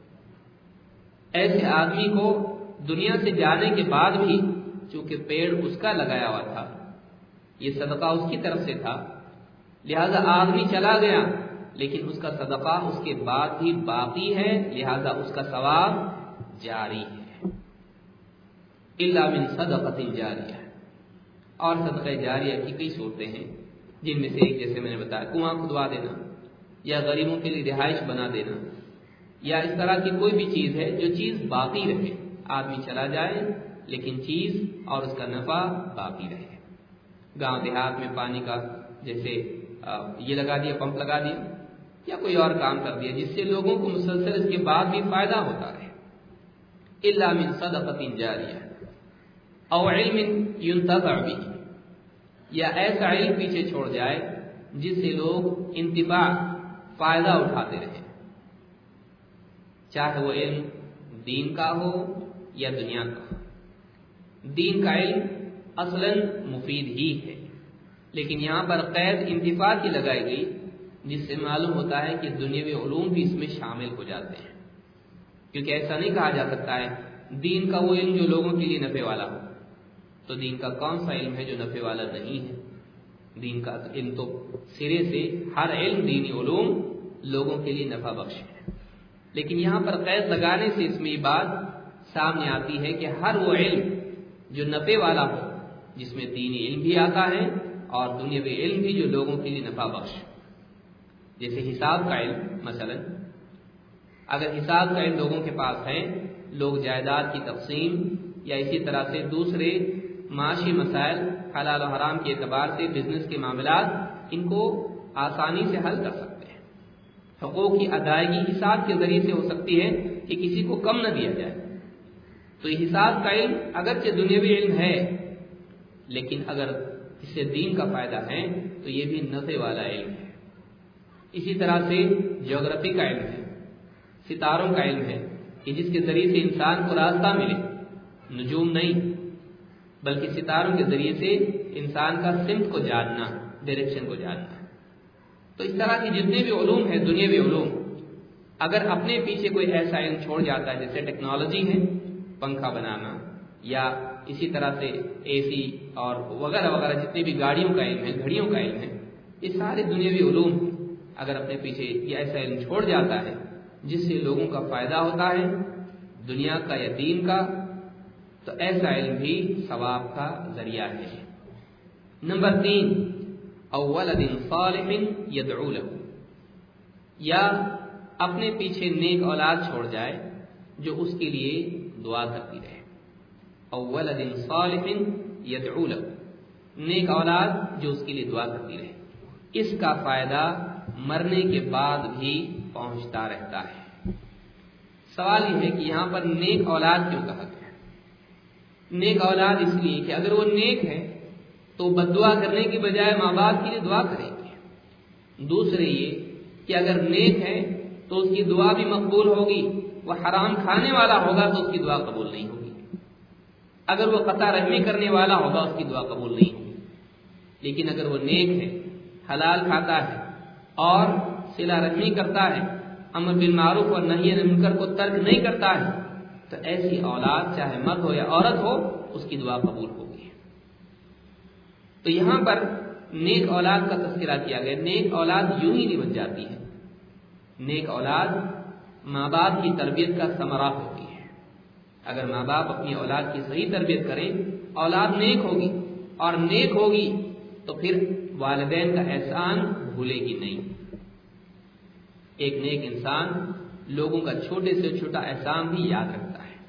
ایسے آدمی کو دنیا سے جانے کے بعد بھی چونکہ پیڑ اس کا لگایا ہوا تھا، یہ صدقہ اس کی طرف سے تھا، لہذا آدمی چلا گیا لیکن اس کا صدقہ اس کے بعد بھی باقی ہے، لہذا اس کا ثواب جاری ہے۔ الا من صدقۃ جاریہ، اور صدقہ جاریہ کی کئی صورتیں ہیں، جن میں سے ایک جیسے میں نے بتایا کنواں کھدوا دینا، یا غریبوں کے لیے رہائش بنا دینا، یا اس طرح کی کوئی بھی چیز ہے جو چیز باقی رہے، آدمی چلا جائے لیکن چیز اور اس کا نفع باقی رہے۔ گاؤں دیہات میں پانی کا جیسے یہ لگا دیا، پمپ لگا دیا، یا کوئی اور کام کر دیا جس سے لوگوں کو مسلسل اس کے بعد بھی فائدہ ہوتا رہے۔ الا من صدقۃ جاریہ او علم ينتفع به، یا ایسا علم پیچھے چھوڑ جائے جس سے لوگ انتفاع فائدہ اٹھاتے رہیں، چاہے وہ علم دین کا ہو یا دنیا کا ہو۔ دین کا علم اصلاً مفید ہی ہے، لیکن یہاں پر قید انتفاع کی لگائی گئی، جس سے معلوم ہوتا ہے کہ دنیاوی علوم بھی اس میں شامل ہو جاتے ہیں، کیونکہ ایسا نہیں کہا جا سکتا ہے دین کا وہ علم جو لوگوں کے لیے نفع والا ہو۔ تو دین کا کون سا علم ہے جو نفع والا نہیں ہے؟ دین کا علم تو سرے سے ہر علم دینی علوم لوگوں کے لیے نفع بخش ہے، لیکن یہاں پر قید لگانے سے اس میں یہ بات سامنے آتی ہے کہ ہر وہ علم جو نفع والا ہو، جس میں دینی علم بھی آتا ہے اور دنیاوی علم بھی جو لوگوں کے لیے نفع بخش، جیسے حساب کا علم مثلا، اگر حساب کا علم لوگوں کے پاس ہے، لوگ جائیداد کی تقسیم یا اسی طرح سے دوسرے معاشی مسائل حلال و حرام کے اعتبار سے بزنس کے معاملات، ان کو آسانی سے حل کر سکتے ہیں۔ حقوق کی ادائیگی حساب کے ذریعے سے ہو سکتی ہے کہ کسی کو کم نہ دیا جائے۔ تو یہ حساب کا علم اگرچہ دنیاوی علم ہے، لیکن اگر اس سے دین کا فائدہ ہے تو یہ بھی نفع والا علم ہے۔ اسی طرح سے جغرافی کا علم ہے، ستاروں کا علم ہے کہ جس کے ذریعے سے انسان کو راستہ ملے، نجوم نہیں بلکہ ستاروں کے ذریعے سے انسان کا سمت کو جاننا، ڈائریکشن کو جاننا۔ تو اس طرح کی جتنے بھی علوم ہیں دنیاوی علوم، اگر اپنے پیچھے کوئی ایسا علم چھوڑ جاتا ہے، جیسے ٹیکنالوجی ہے، پنکھا بنانا، یا اسی طرح سے اے سی اور وغیرہ وغیرہ جتنے بھی گاڑیوں کا علم ہے، گھڑیوں کا علم ہے، یہ سارے دنیاوی علوم اگر اپنے پیچھے یہ ایسا علم چھوڑ جاتا ہے جس سے لوگوں کا فائدہ ہوتا ہے، دنیا کا یا دین کا، تو ایسا علم بھی ثواب کا ذریعہ ہے۔ نمبر تین، او ولد صالح یدعو له، یا اپنے پیچھے نیک اولاد چھوڑ جائے جو اس کے لیے دعا کرتی رہے۔ او ولد صالح یدعو له، نیک اولاد جو اس کے لیے دعا کرتی رہے، اس کا فائدہ مرنے کے بعد بھی پہنچتا رہتا ہے۔ سوال یہ ہے کہ یہاں پر نیک اولاد کیوں کہا گیا؟ نیک اولاد اس لیے کہ اگر وہ نیک ہے تو بد دعا کرنے کی بجائے ماں باپ کے لیے دعا کریں گے۔ دوسرے یہ کہ اگر نیک ہے تو اس کی دعا بھی مقبول ہوگی، وہ حرام کھانے والا ہوگا تو اس کی دعا قبول نہیں ہوگی، اگر وہ قطع رحمی کرنے والا ہوگا اس کی دعا قبول نہیں ہوگی۔ لیکن اگر وہ نیک ہے، حلال کھاتا ہے اور صلہ رحمی کرتا ہے، امر بالمعروف اور نہی عن المنکر کو ترک نہیں کرتا ہے، تو ایسی اولاد چاہے مرد ہو یا عورت ہو اس کی دعا قبول ہوگی۔ تو یہاں پر نیک اولاد کا تذکرہ کیا گیا۔ نیک اولاد یوں ہی نہیں بن جاتی ہے، نیک اولاد ماں باپ کی تربیت کا ثمرہ ہوتی ہے۔ اگر ماں باپ اپنی اولاد کی صحیح تربیت کریں، اولاد نیک ہوگی، اور نیک ہوگی تو پھر والدین کا احسان بھولے گی نہیں۔ ایک نیک انسان لوگوں کا چھوٹے سے چھوٹا احسان بھی یاد رکھتا ہے۔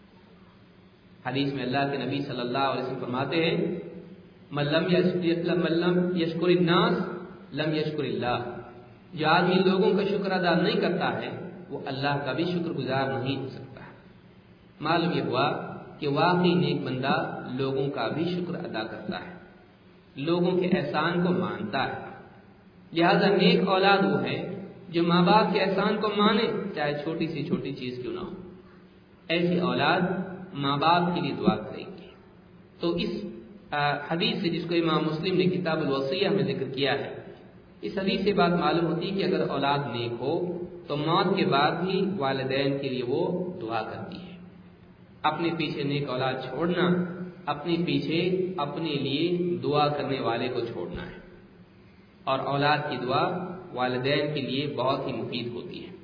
حدیث میں اللہ کے نبی صلی اللہ علیہ وسلم فرماتے ہیں، من لم یشکر الناس لم یشکر اللہ، جو آدمی لوگوں کا شکر ادا نہیں کرتا ہے وہ اللہ کا بھی شکر گزار نہیں ہو سکتا۔ معلوم یہ ہوا کہ واقعی نیک بندہ لوگوں کا بھی شکر ادا کرتا ہے، لوگوں کے احسان کو مانتا ہے۔ لہذا نیک اولاد وہ ہے جو ماں باپ کے احسان کو مانے، چاہے چھوٹی سی چھوٹی چیز کیوں نہ ہو۔ ایسی اولاد ماں باپ کے لیے دعا کریں گے۔ تو اس حدیث سے، جس کو امام مسلم نے کتاب الوصیہ میں ذکر کیا ہے، اس حدیث سے بات معلوم ہوتی ہے کہ اگر اولاد نیک ہو تو موت کے بعد بھی والدین کے لیے وہ دعا کرتی ہے۔ اپنے پیچھے نیک اولاد چھوڑنا، اپنے پیچھے اپنے لیے دعا کرنے والے کو چھوڑنا ہے، اور اولاد کی دعا والدین کے لیے بہت ہی مفید ہوتی ہے۔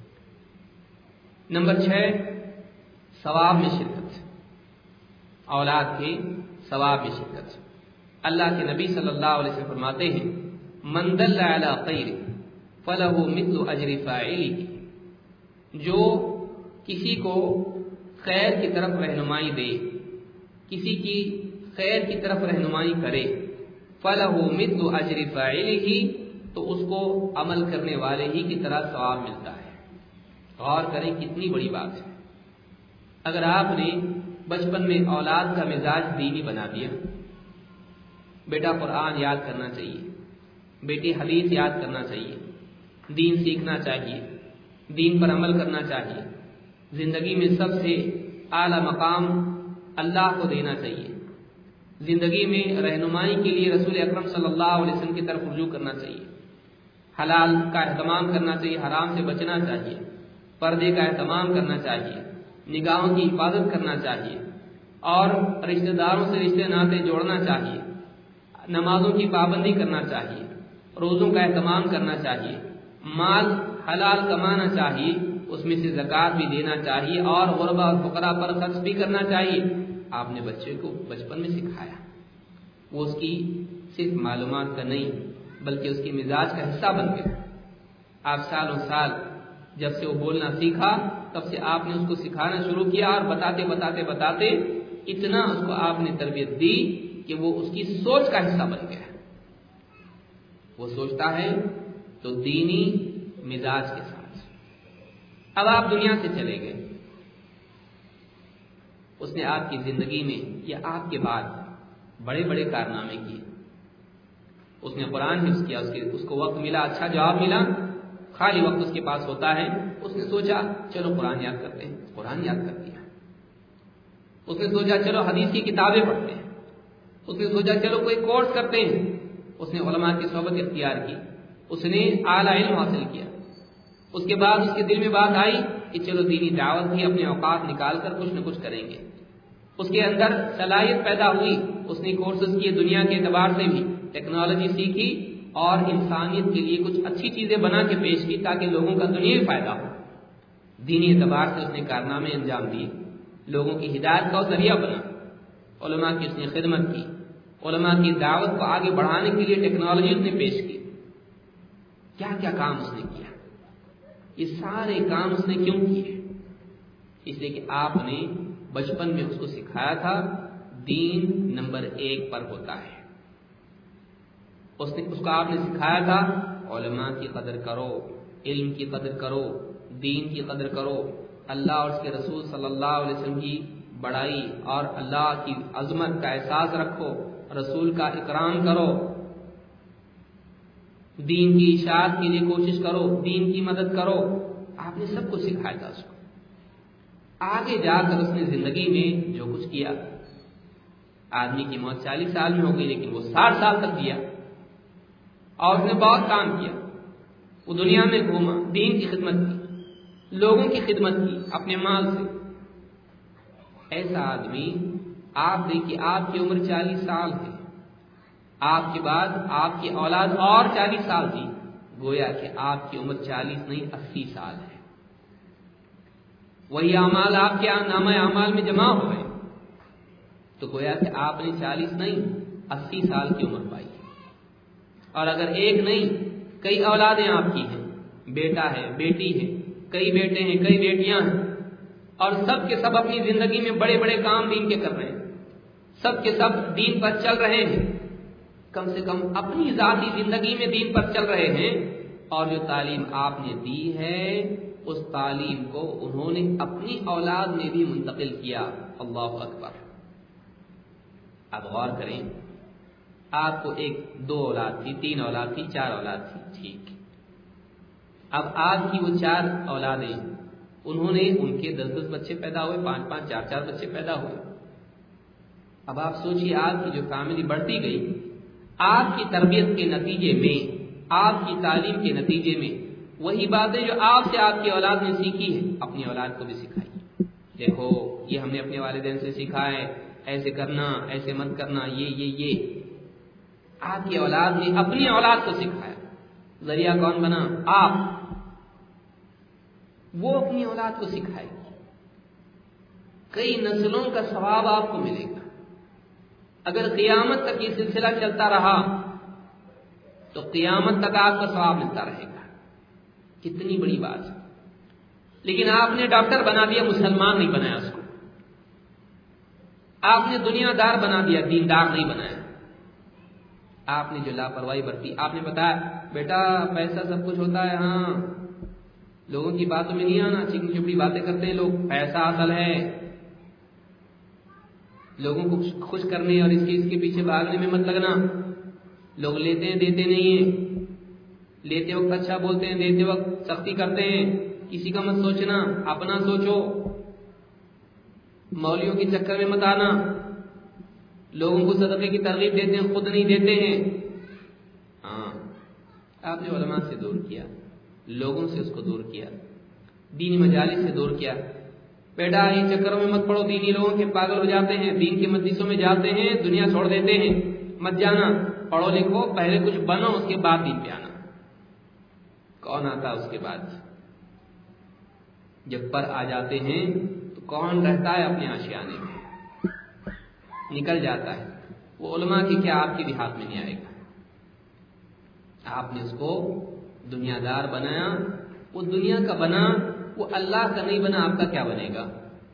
نمبر چھ، ثواب میں شرکت، اولاد کے ثواب میں شرکت۔ اللہ کے نبی صلی اللہ علیہ وسلم فرماتے ہیں، من دل علی خیر فلہ مثل اجر فاعلہ، جو کسی کو خیر کی طرف رہنمائی دے، کسی کی خیر کی طرف رہنمائی کرے، فلہ مثل اجر فاعلہ، تو اس کو عمل کرنے والے ہی کی طرح ثواب ملتا ہے۔ غور کریں کتنی بڑی بات ہے۔ اگر آپ نے بچپن میں اولاد کا مزاج دینی بنا دیا، بیٹا قرآن یاد کرنا چاہیے، بیٹی حدیث یاد کرنا چاہیے، دین سیکھنا چاہیے، دین پر عمل کرنا چاہیے، زندگی میں سب سے اعلیٰ مقام اللہ کو دینا چاہیے، زندگی میں رہنمائی کے لیے رسول اکرم صلی اللہ علیہ وسلم کی طرف رجوع کرنا چاہیے، حلال کا اہتمام کرنا چاہیے، حرام سے بچنا چاہیے، پردے کا اہتمام کرنا چاہیے، نگاہوں کی حفاظت کرنا چاہیے، اور رشتہ داروں سے رشتے ناطے جوڑنا چاہیے، نمازوں کی پابندی کرنا چاہیے، روزوں کا اہتمام کرنا چاہیے، مال حلال کمانا چاہیے، اس میں سے زکوٰۃ بھی دینا چاہیے، اور غربا اور فقراء پر خرچ بھی کرنا چاہیے۔ آپ نے بچے کو بچپن میں سکھایا، وہ اس کی صرف معلومات کا نہیں بلکہ اس کی مزاج کا حصہ بن گیا۔ آپ سالوں سال جب سے وہ بولنا سیکھا تب سے آپ نے اس کو سکھانا شروع کیا، اور بتاتے بتاتے بتاتے اتنا اس کو آپ نے تربیت دی کہ وہ اس کی سوچ کا حصہ بن گیا۔ وہ سوچتا ہے تو دینی مزاج کے ساتھ۔ اب آپ دنیا سے چلے گئے، اس نے آپ کی زندگی میں یا آپ کے بعد بڑے بڑے کارنامے کیے۔ اس نے قرآن حفظ کیا، اس, کے اس کو وقت ملا، اچھا جواب ملا، خالی وقت اس کے پاس ہوتا ہے، اس نے سوچا چلو قرآن یاد کرتے ہیں، قرآن یاد کر دیا۔ اس نے سوچا چلو حدیث کی کتابیں پڑھتے ہیں، اس نے سوچا چلو کوئی کورس کرتے ہیں، اس نے علماء کی صحبت اختیار کی، اس نے اعلیٰ علم حاصل کیا۔ اس کے بعد اس کے دل میں بات آئی کہ چلو دینی دعوت بھی اپنے اوقات نکال کر کچھ نہ کچھ کریں گے۔ اس کے اندر صلاحیت پیدا ہوئی، اس نے کورسز کیے، دنیا کے اعتبار سے بھی ٹیکنالوجی سیکھی، اور انسانیت کے لیے کچھ اچھی چیزیں بنا کے پیش کی تاکہ لوگوں کا دنیا میں فائدہ ہو۔ دینی اعتبار سے اس نے کارنامے انجام دیے، لوگوں کی ہدایت کا ذریعہ بنا، علماء کی اس نے خدمت کی، علماء کی دعوت کو آگے بڑھانے کے لیے ٹیکنالوجی اس نے پیش کی۔ کیا کیا کام اس نے کیا؟ یہ سارے کام اس نے کیوں کیے؟ اس لیے کہ آپ نے بچپن میں اس کو سکھایا تھا دین نمبر ایک پر ہوتا ہے۔ اس نے اس کو آپ نے سکھایا تھا علماء کی قدر کرو، علم کی قدر کرو، دین کی قدر کرو، اللہ اور اس کے رسول صلی اللہ علیہ وسلم کی بڑائی اور اللہ کی عظمت کا احساس رکھو، رسول کا اکرام کرو، دین کی اشاعت کے لیے کوشش کرو، دین کی مدد کرو۔ آپ نے سب کچھ سکھایا تھا اس کو۔ آگے جا کر اس نے زندگی میں جو کچھ کیا، آدمی کی موت چالیس سال میں ہو گئی لیکن وہ ساٹھ سال تک جیا، اور اس نے بہت کام کیا۔ وہ دنیا میں گھوما، دین کی خدمت کی، لوگوں کی خدمت کی اپنے مال سے۔ ایسا آدمی، آپ دیکھیے آپ کی عمر چالیس سال ہے، آپ کے بعد آپ کی اولاد اور چالیس سال تھی، گویا کہ آپ کی عمر چالیس نہیں اسی سال ہے۔ وہی اعمال آپ کے نامہ اعمال میں جمع ہوئے تو گویا کہ آپ نے چالیس نہیں اسی سال کی عمر پائی۔ اور اگر ایک نہیں کئی اولادیں آپ کی ہیں، بیٹا ہے، بیٹی ہے، کئی بیٹے ہیں، کئی بیٹیاں ہیں، اور سب کے سب اپنی زندگی میں بڑے بڑے کام دین کے کر رہے ہیں، سب کے سب دین پر چل رہے ہیں، کم سے کم اپنی ذاتی زندگی میں دین پر چل رہے ہیں، اور جو تعلیم آپ نے دی ہے اس تعلیم کو انہوں نے اپنی اولاد میں بھی منتقل کیا۔ اللہ اکبر۔ اب غور کریں، آپ کو ایک دو اولاد تھی، تین اولاد تھی، چار اولاد تھی، ٹھیک۔ اب آپ کی وہ چار اولادیں، انہوں نے ان کے دس دس بچے پیدا ہوئے، پانچ پانچ چار چار بچے پیدا ہوئے۔ اب آپ سوچیے، آپ کی جو فیملی بڑھتی گئی، آپ کی تربیت کے نتیجے میں، آپ کی تعلیم کے نتیجے میں وہی باتیں جو آپ سے آپ کی اولاد نے سیکھی ہے اپنی اولاد کو بھی سکھائی۔ دیکھو یہ ہم نے اپنے والدین سے سیکھا ہے، ایسے کرنا، ایسے مت کرنا، یہ یہ یہ آپ کی اولاد نے اپنی اولاد کو سکھایا۔ ذریعہ کون بنا؟ آپ۔ وہ اپنی اولاد کو سکھائے گی، کئی نسلوں کا ثواب آپ کو ملے گا۔ اگر قیامت تک یہ سلسلہ چلتا رہا تو قیامت تک آپ کا ثواب ملتا رہے گا۔ کتنی بڑی بات ہے۔ لیکن آپ نے ڈاکٹر بنا دیا، مسلمان نہیں بنایا اس کو۔ آپ نے دنیا دار بنا دیا، دیندار نہیں بنایا۔ آپ نے جو لاپرواہی برتی، آپ نے بتایا بیٹا پیسہ سب کچھ ہوتا ہے، ہاں لوگوں کی باتوں میں نہیں آنا، چکنی چپڑی باتیں کرتے ہیں لوگ، پیسہ اصل ہے، لوگوں کو خوش کرنے اور اس کے اس کے پیچھے بھاگنے میں مت لگنا. لوگ لیتے ہیں دیتے نہیں ہیں, لیتے وقت اچھا بولتے ہیں, دیتے وقت سختی کرتے ہیں. کسی کا مت سوچنا, اپنا سوچو. مولویوں کے چکر میں مت آنا. لوگوں کو صدقے کی ترغیب دیتے ہیں, خود نہیں دیتے ہیں. ہاں, آپ نے علماء سے دور کیا, لوگوں سے اس کو دور کیا, دینی مجالس سے دور کیا. بیٹا ان چکروں میں مت پڑو, دینی لوگوں کے پاگل ہو جاتے ہیں, دین کے مجلسوں میں جاتے ہیں, دنیا چھوڑ دیتے ہیں. مت جانا, پڑھو لکھو, پہلے کچھ بنو, اس کے بعد دین پہ آنا. کون آتا اس کے بعد؟ جب پر آ جاتے ہیں تو کون رہتا ہے اپنے آشیانے میں؟ نکل جاتا ہے. وہ علماء کی کیا آپ کے بھی ہاتھ میں نہیں آئے گا. آپ نے اس کو دنیا دار بنایا, وہ دنیا کا بنا, وہ اللہ کا نہیں بنا. آپ کا کیا بنے گا؟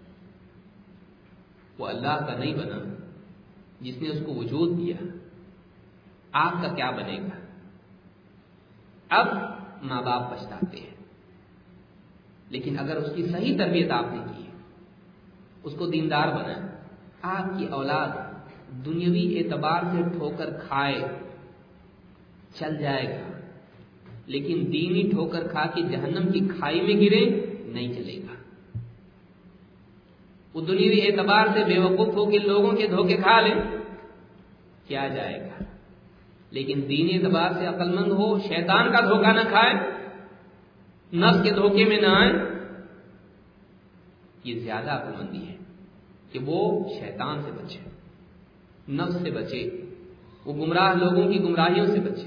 وہ اللہ کا نہیں بنا جس نے اس کو وجود دیا. آپ کا کیا بنے گا؟ اب ماں باپ پچھتاتے ہیں, لیکن اگر اس کی صحیح تربیت آپ نے کی, اس کو دیندار بنایا, آپ کی اولاد دنیاوی اعتبار سے ٹھوکر کھائے چل جائے گا, لیکن دینی ٹھوکر کھا کے جہنم کی کھائی میں گرے نہیں چلے گا. وہ دنیاوی اعتبار سے بے وقوف ہو کے لوگوں کے دھوکے کھا لے, کیا جائے گا, لیکن دینی اعتبار سے عقل مند ہو, شیطان کا دھوکہ نہ کھائے, نفس کے دھوکے میں نہ آئے. یہ زیادہ عقل مندی ہے کہ وہ شیطان سے بچے, نفس سے بچے, وہ گمراہ لوگوں کی گمراہیوں سے بچے.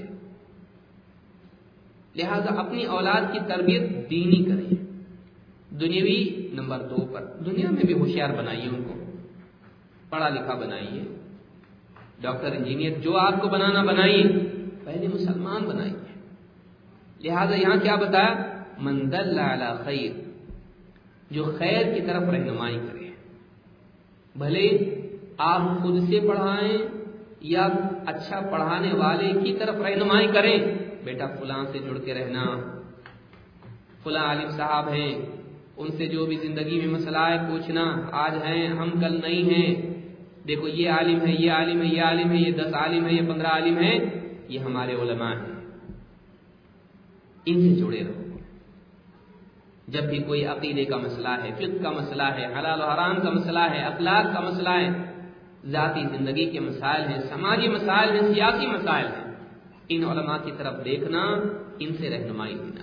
لہذا اپنی اولاد کی تربیت دینی کریں. دنیاوی نمبر دو پر, دنیا میں بھی ہوشیار بنائیے, ان کو پڑھا لکھا بنائیے, ڈاکٹر انجینئر جو آپ کو بنانا بنائیے, پہلے مسلمان بنائیے. لہذا یہاں کیا بتایا؟ من دل علی خیر, جو خیر کی طرف رہنمائی کرے. بھلے آپ خود سے پڑھائیں یا اچھا پڑھانے والے کی طرف رہنمائی کریں. بیٹا فلاں سے جڑ کے رہنا, فلاں عالم صاحب ہیں, ان سے جو بھی زندگی میں مسئلہ ہے پوچھنا, آج ہیں ہم کل نہیں ہیں. دیکھو یہ عالم ہے, یہ عالم ہے, یہ عالم ہے, یہ دس عالم ہے, یہ پندرہ عالم ہے, یہ ہمارے علماء ہیں, ان سے جڑے رہو. جب بھی کوئی عقیدے کا مسئلہ ہے, فقہ کا مسئلہ ہے, حلال و حرام کا مسئلہ ہے, اخلاق کا مسئلہ ہے, ذاتی زندگی کے مسائل ہیں, سماجی مسائل ہیں, سیاسی مسائل ہیں, ان علماء کی طرف دیکھنا, ان سے رہنمائی لینا.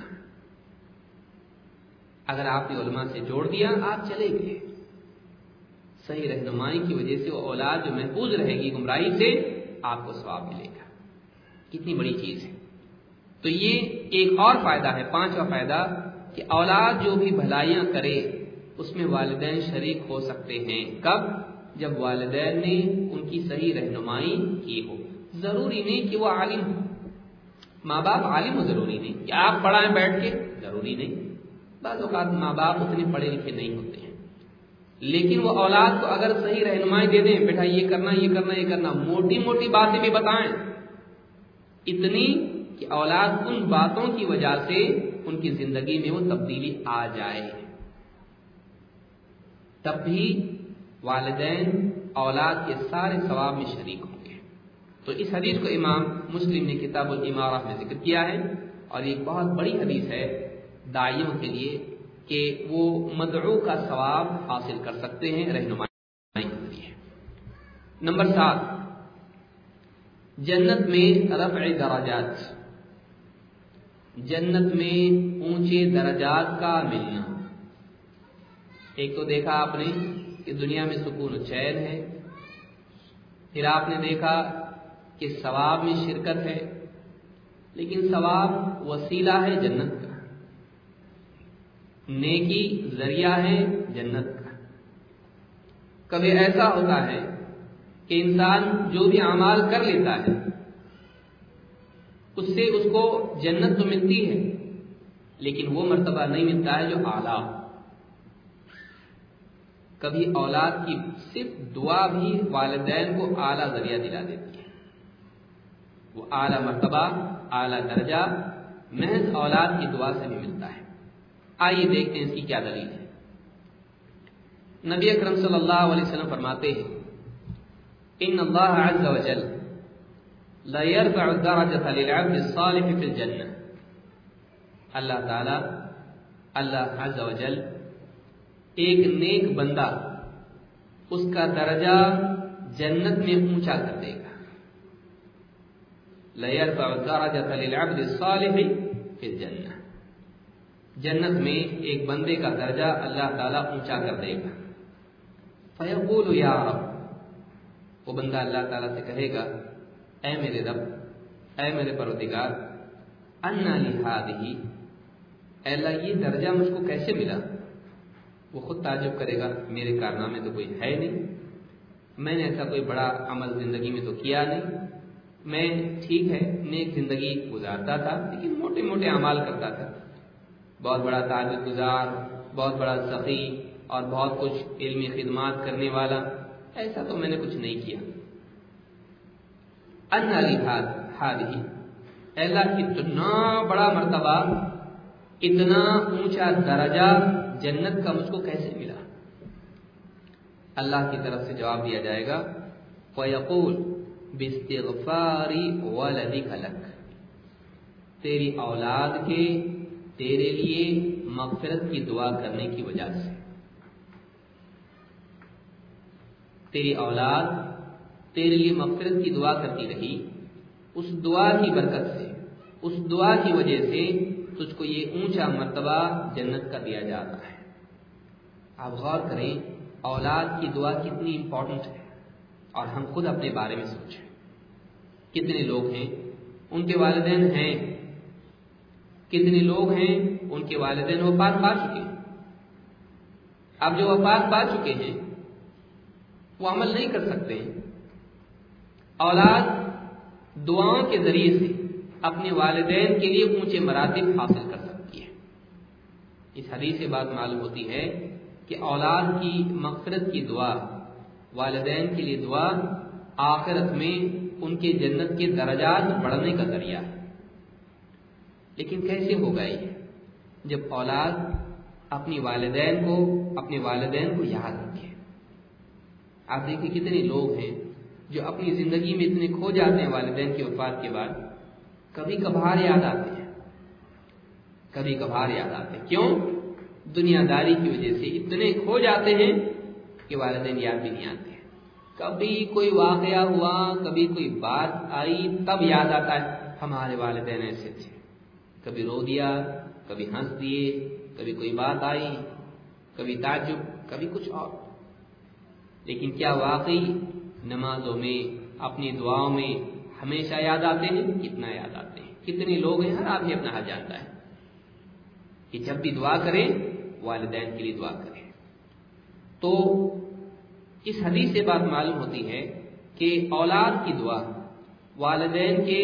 اگر آپ نے علماء سے جوڑ دیا, آپ چلے گئے. صحیح رہنمائی کی وجہ سے وہ اولاد جو محفوظ رہے گی گمراہی سے, آپ کو ثواب ملے گا. کتنی بڑی چیز ہے. تو یہ ایک اور فائدہ ہے, پانچواں فائدہ, کہ اولاد جو بھی بھلائیاں کرے اس میں والدین شریک ہو سکتے ہیں. کب؟ جب والدین نے ان کی صحیح رہنمائی کی ہو. ضروری نہیں کہ وہ عالم ہو, ماں باپ عالم ہو ضروری نہیں کہ آپ پڑھائیں بیٹھ کے, ضروری نہیں. بعض اوقات ماں باپ اتنے پڑھے لکھے نہیں ہوتے ہیں, لیکن وہ اولاد کو اگر صحیح رہنمائی دے دیں, بیٹا یہ کرنا یہ کرنا یہ کرنا, موٹی موٹی باتیں بھی بتائیں, اتنی کہ اولاد ان باتوں کی وجہ سے ان کی زندگی میں وہ تبدیلی آ جائے, تب بھی والدین اولاد کے سارے ثواب میں شریک ہوں گے. تو اس حدیث کو امام مسلم نے کتاب الامارہ میں ذکر کیا ہے, اور یہ ایک بہت بڑی حدیث ہے داعیوں کے لیے کہ وہ مدعو کا ثواب حاصل کر سکتے ہیں رہنمائی کے ذریعے. نمبر سات, جنت میں رفع درجات, جنت میں اونچے درجات کا ملنا. ایک تو دیکھا آپ نے کہ دنیا میں سکون و چین ہے, پھر آپ نے دیکھا کہ ثواب میں شرکت ہے, لیکن ثواب وسیلہ ہے جنت کا, نیکی ذریعہ ہے جنت کا. کبھی ایسا ہوتا ہے کہ انسان جو بھی اعمال کر لیتا ہے اس سے اس کو جنت تو ملتی ہے, لیکن وہ مرتبہ نہیں ملتا ہے جو اعلیٰ. کبھی اولاد کی صرف دعا بھی والدین کو اعلیٰ ذریعہ دلا دیتی ہے. وہ اعلیٰ مرتبہ, اعلیٰ درجہ محض اولاد کی دعا سے بھی ملتا ہے. آئیے دیکھتے ہیں اس کی کیا دلیل ہے. نبی اکرم صلی اللہ علیہ وسلم فرماتے ہیں ان اللہ عز وجل لا يرفع الدرجة للعبد الصالح في الجنة. اللہ تعالی اللہ عز وجل ایک نیک بندہ اس کا درجہ جنت میں اونچا کر دے گا. لا يرفع الدرجة للعبد الصالح في الجنة. جنت میں ایک بندے کا درجہ اللہ تعالیٰ اونچا کر دے گا. فیقول یا رب، وہ بندہ اللہ تعالیٰ سے کہے گا اے میرے رب، اے میرے پروردگار، انا لی ہذہ، اے اللہ یہ درجہ مجھ کو کیسے ملا؟ وہ خود تعجب کرے گا، میرے کارنامے تو کوئی ہے نہیں، میں نے ایسا کوئی بڑا عمل زندگی میں تو کیا نہیں، میں ٹھیک ہے نیک زندگی گزارتا تھا لیکن موٹے موٹے اعمال کرتا تھا، بہت بڑا تہجد گزار، بہت بڑا سخی اور بہت کچھ علمی خدمات کرنے والا، ایسا تو میں نے کچھ نہیں کیا. انا لی ہذہ، اے اللہ اتنا بڑا مرتبہ، اتنا اونچا درجہ جنت کا مجھ کو کیسے ملا؟ اللہ کی طرف سے جواب دیا جائے گا فیقول باستغفار ولدک لک، تیری اولاد کے تیرے لیے مغفرت کی دعا کرنے کی وجہ سے. تیری اولاد تیرے لیے مغفرت کی دعا کرتی رہی، اس دعا کی برکت سے، اس دعا کی وجہ سے تجھ کو یہ اونچا مرتبہ جنت کا دیا جاتا ہے. آپ غور کریں اولاد کی دعا کتنی امپورٹنٹ ہے، اور ہم خود اپنے بارے میں سوچیں. کتنے لوگ ہیں ان کے والدین ہیں، کتنے لوگ ہیں ان کے والدین وفات پا چکے ہیں. اب جو وفات پا چکے ہیں وہ عمل نہیں کر سکتے ہیں. اولاد دعاؤں کے ذریعے سے اپنے والدین کے لیے اونچے مراتب حاصل کر سکتی ہے. اس حدیث سے بات معلوم ہوتی ہے کہ اولاد کی مغفرت کی دعا، والدین کے لیے دعا آخرت میں ان کے جنت کے درجات بڑھنے کا ذریعہ ہے. لیکن کیسے ہوگا یہ؟ جب اولاد اپنی والدین کو اپنے والدین کو یاد رکھے. آپ دیکھیں کتنے لوگ ہیں جو اپنی زندگی میں اتنے کھو جاتے ہیں والدین کی وفات کے بعد، کبھی کبھار یاد آتے ہیں، کبھی کبھار یاد آتے ہیں. کیوں؟ دنیا داری کی وجہ سے اتنے کھو جاتے ہیں کہ والدین یاد بھی نہیں آتے. کبھی کوئی واقعہ ہوا، کبھی کوئی بات آئی، تب یاد آتا ہے ہمارے والدین ایسے تھے. کبھی رو دیا، کبھی ہنس دیے، کبھی کوئی بات آئی، کبھی تعجب، کبھی کچھ اور. لیکن کیا واقعی نمازوں میں اپنی دعاؤں میں ہمیشہ یاد آتے ہیں؟ کتنا یاد آتے ہیں. کتنے لوگ ہیں، ہر آدمی اپنا حال جانتا ہے کہ جب بھی دعا کریں والدین کے لیے دعا کریں. تو اس حدیث سے بات معلوم ہوتی ہے کہ اولاد کی دعا والدین کے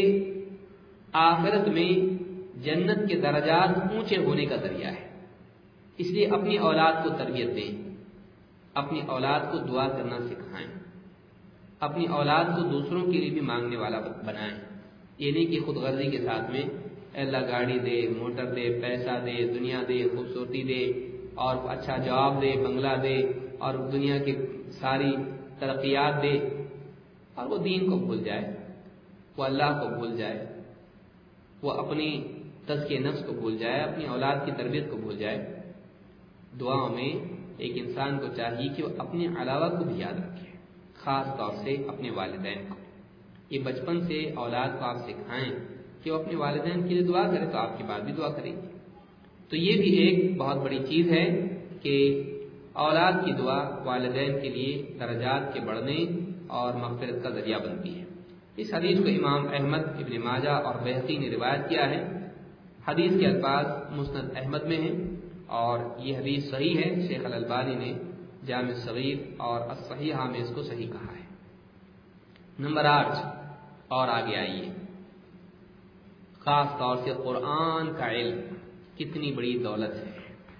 آخرت میں جنت کے درجات اونچے ہونے کا ذریعہ ہے. اس لیے اپنی اولاد کو تربیت دیں، اپنی اولاد کو دعا کرنا سکھائیں، اپنی اولاد کو دوسروں کے لیے بھی مانگنے والا بنائیں. یہ نہیں کہ خود غرضی کے ساتھ میں اللہ گاڑی دے، موٹر دے، پیسہ دے، دنیا دے، خوبصورتی دے اور اچھا جواب دے، بنگلہ دے اور دنیا کی ساری ترقیات دے، اور وہ دین کو بھول جائے، وہ اللہ کو بھول جائے، وہ اپنی تزکیہ نفس کو بھول جائے، اپنی اولاد کی تربیت کو بھول جائے. دعاؤں میں ایک انسان کو چاہیے کہ وہ اپنے علاوہ کو بھی یاد رکھے، خاص طور سے اپنے والدین کو. یہ بچپن سے اولاد کو آپ سکھائیں کہ وہ اپنے والدین کے لیے دعا کرے تو آپ کی بات بھی دعا کرے گی. تو یہ بھی ایک بہت بڑی چیز ہے کہ اولاد کی دعا والدین کے لیے درجات کے بڑھنے اور مغفرت کا ذریعہ بنتی ہے. اس حدیث کو امام احمد، ابن ماجہ اور بہقی نے روایت کیا ہے. حدیث کے الفاظ مسند احمد میں ہیں اور یہ حدیث صحیح ہے. شیخ الالبانی نے جامع صغیر اور الصحیحہ میں اس کو صحیح کہا ہے. نمبر آٹھ، اور آگے آئیے، خاص طور سے قرآن کا علم کتنی بڑی دولت ہے.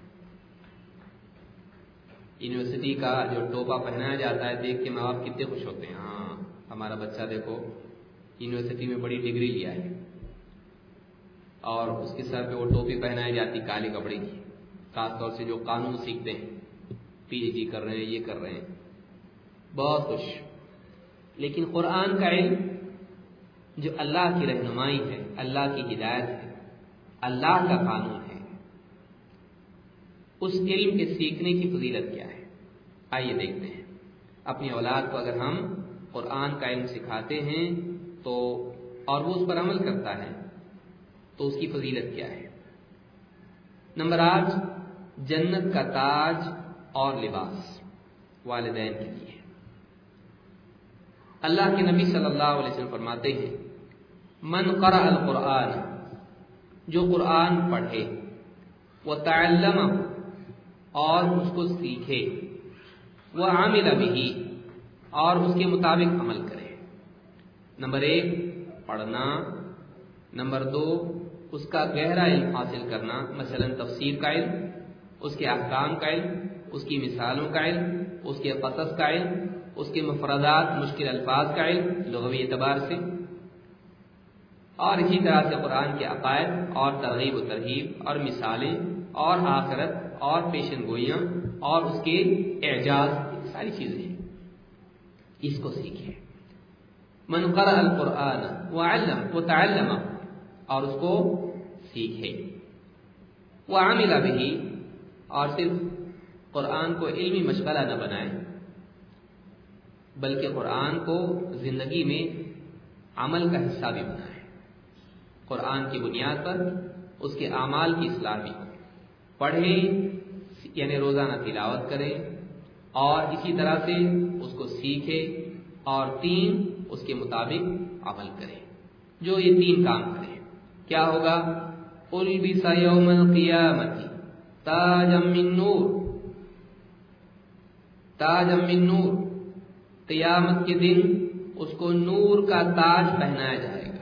یونیورسٹی کا جو ٹوپا پہنایا جاتا ہے دیکھ کے ماں باپ کتنے خوش ہوتے ہیں، ہاں ہمارا بچہ دیکھو یونیورسٹی میں بڑی ڈگری لیا ہے، اور اس کے سر پہ وہ ٹوپی پہنائی جاتی کالے کپڑے کی. خاص طور سے جو قانون سیکھتے ہیں، پی ایچ ڈی کر رہے ہیں، یہ کر رہے ہیں، بہت خوش. لیکن قرآن کا علم جو اللہ کی رہنمائی ہے، اللہ کی ہدایت ہے، اللہ کا قانون ہے، اس علم کے سیکھنے کی فضیلت کیا ہے؟ آئیے دیکھتے ہیں۔ اپنی اولاد کو اگر ہم قرآن کا علم سکھاتے ہیں تو اور وہ اس پر عمل کرتا ہے تو اس کی فضیلت کیا ہے؟ نمبر آٹھ، جنت کا تاج اور لباس والدین کے لیے۔ اللہ کے نبی صلی اللہ علیہ وسلم فرماتے ہیں، من قرأ القرآن، جو قرآن پڑھے، وتعلمہ، اور اس کو سیکھے، وعمل بہ، اور اس کے مطابق عمل کرے۔ نمبر ایک پڑھنا، نمبر دو اس کا گہرا علم حاصل کرنا، مثلا تفسیر کا علم، اس کے احکام کا علم، اس کی مثالوں کا علم، اس کے قصص کا علم، اس کے مفردات مشکل الفاظ کا علم لغوی اعتبار سے، اور اسی طرح سے قرآن کے عقائد اور ترغیب و ترہیب اور مثالیں اور آخرت اور پیشن گوئیاں اور اس کے اعجاز، ساری چیزیں ہیں، اس کو سیکھیں۔ من قرأ القرآن وعلم وتعلم، اور اس کو سیکھے، وعمل بہ، اور صرف قرآن کو علمی مشغلہ نہ بنائے بلکہ قرآن کو زندگی میں عمل کا حصہ بھی بنائے، قرآن کی بنیاد پر اس کے اعمال کی اصلاح بھی ہو، پڑھیں یعنی روزانہ تلاوت کریں، اور اسی طرح سے اس کو سیکھے، اور تین اس کے مطابق عمل کریں۔ جو یہ تین کام کریں کیا ہوگا؟ البس یوم القیامت تاجا من نور، تاجا من نور، قیامت کے دن اس کو نور کا تاج پہنایا جائے گا۔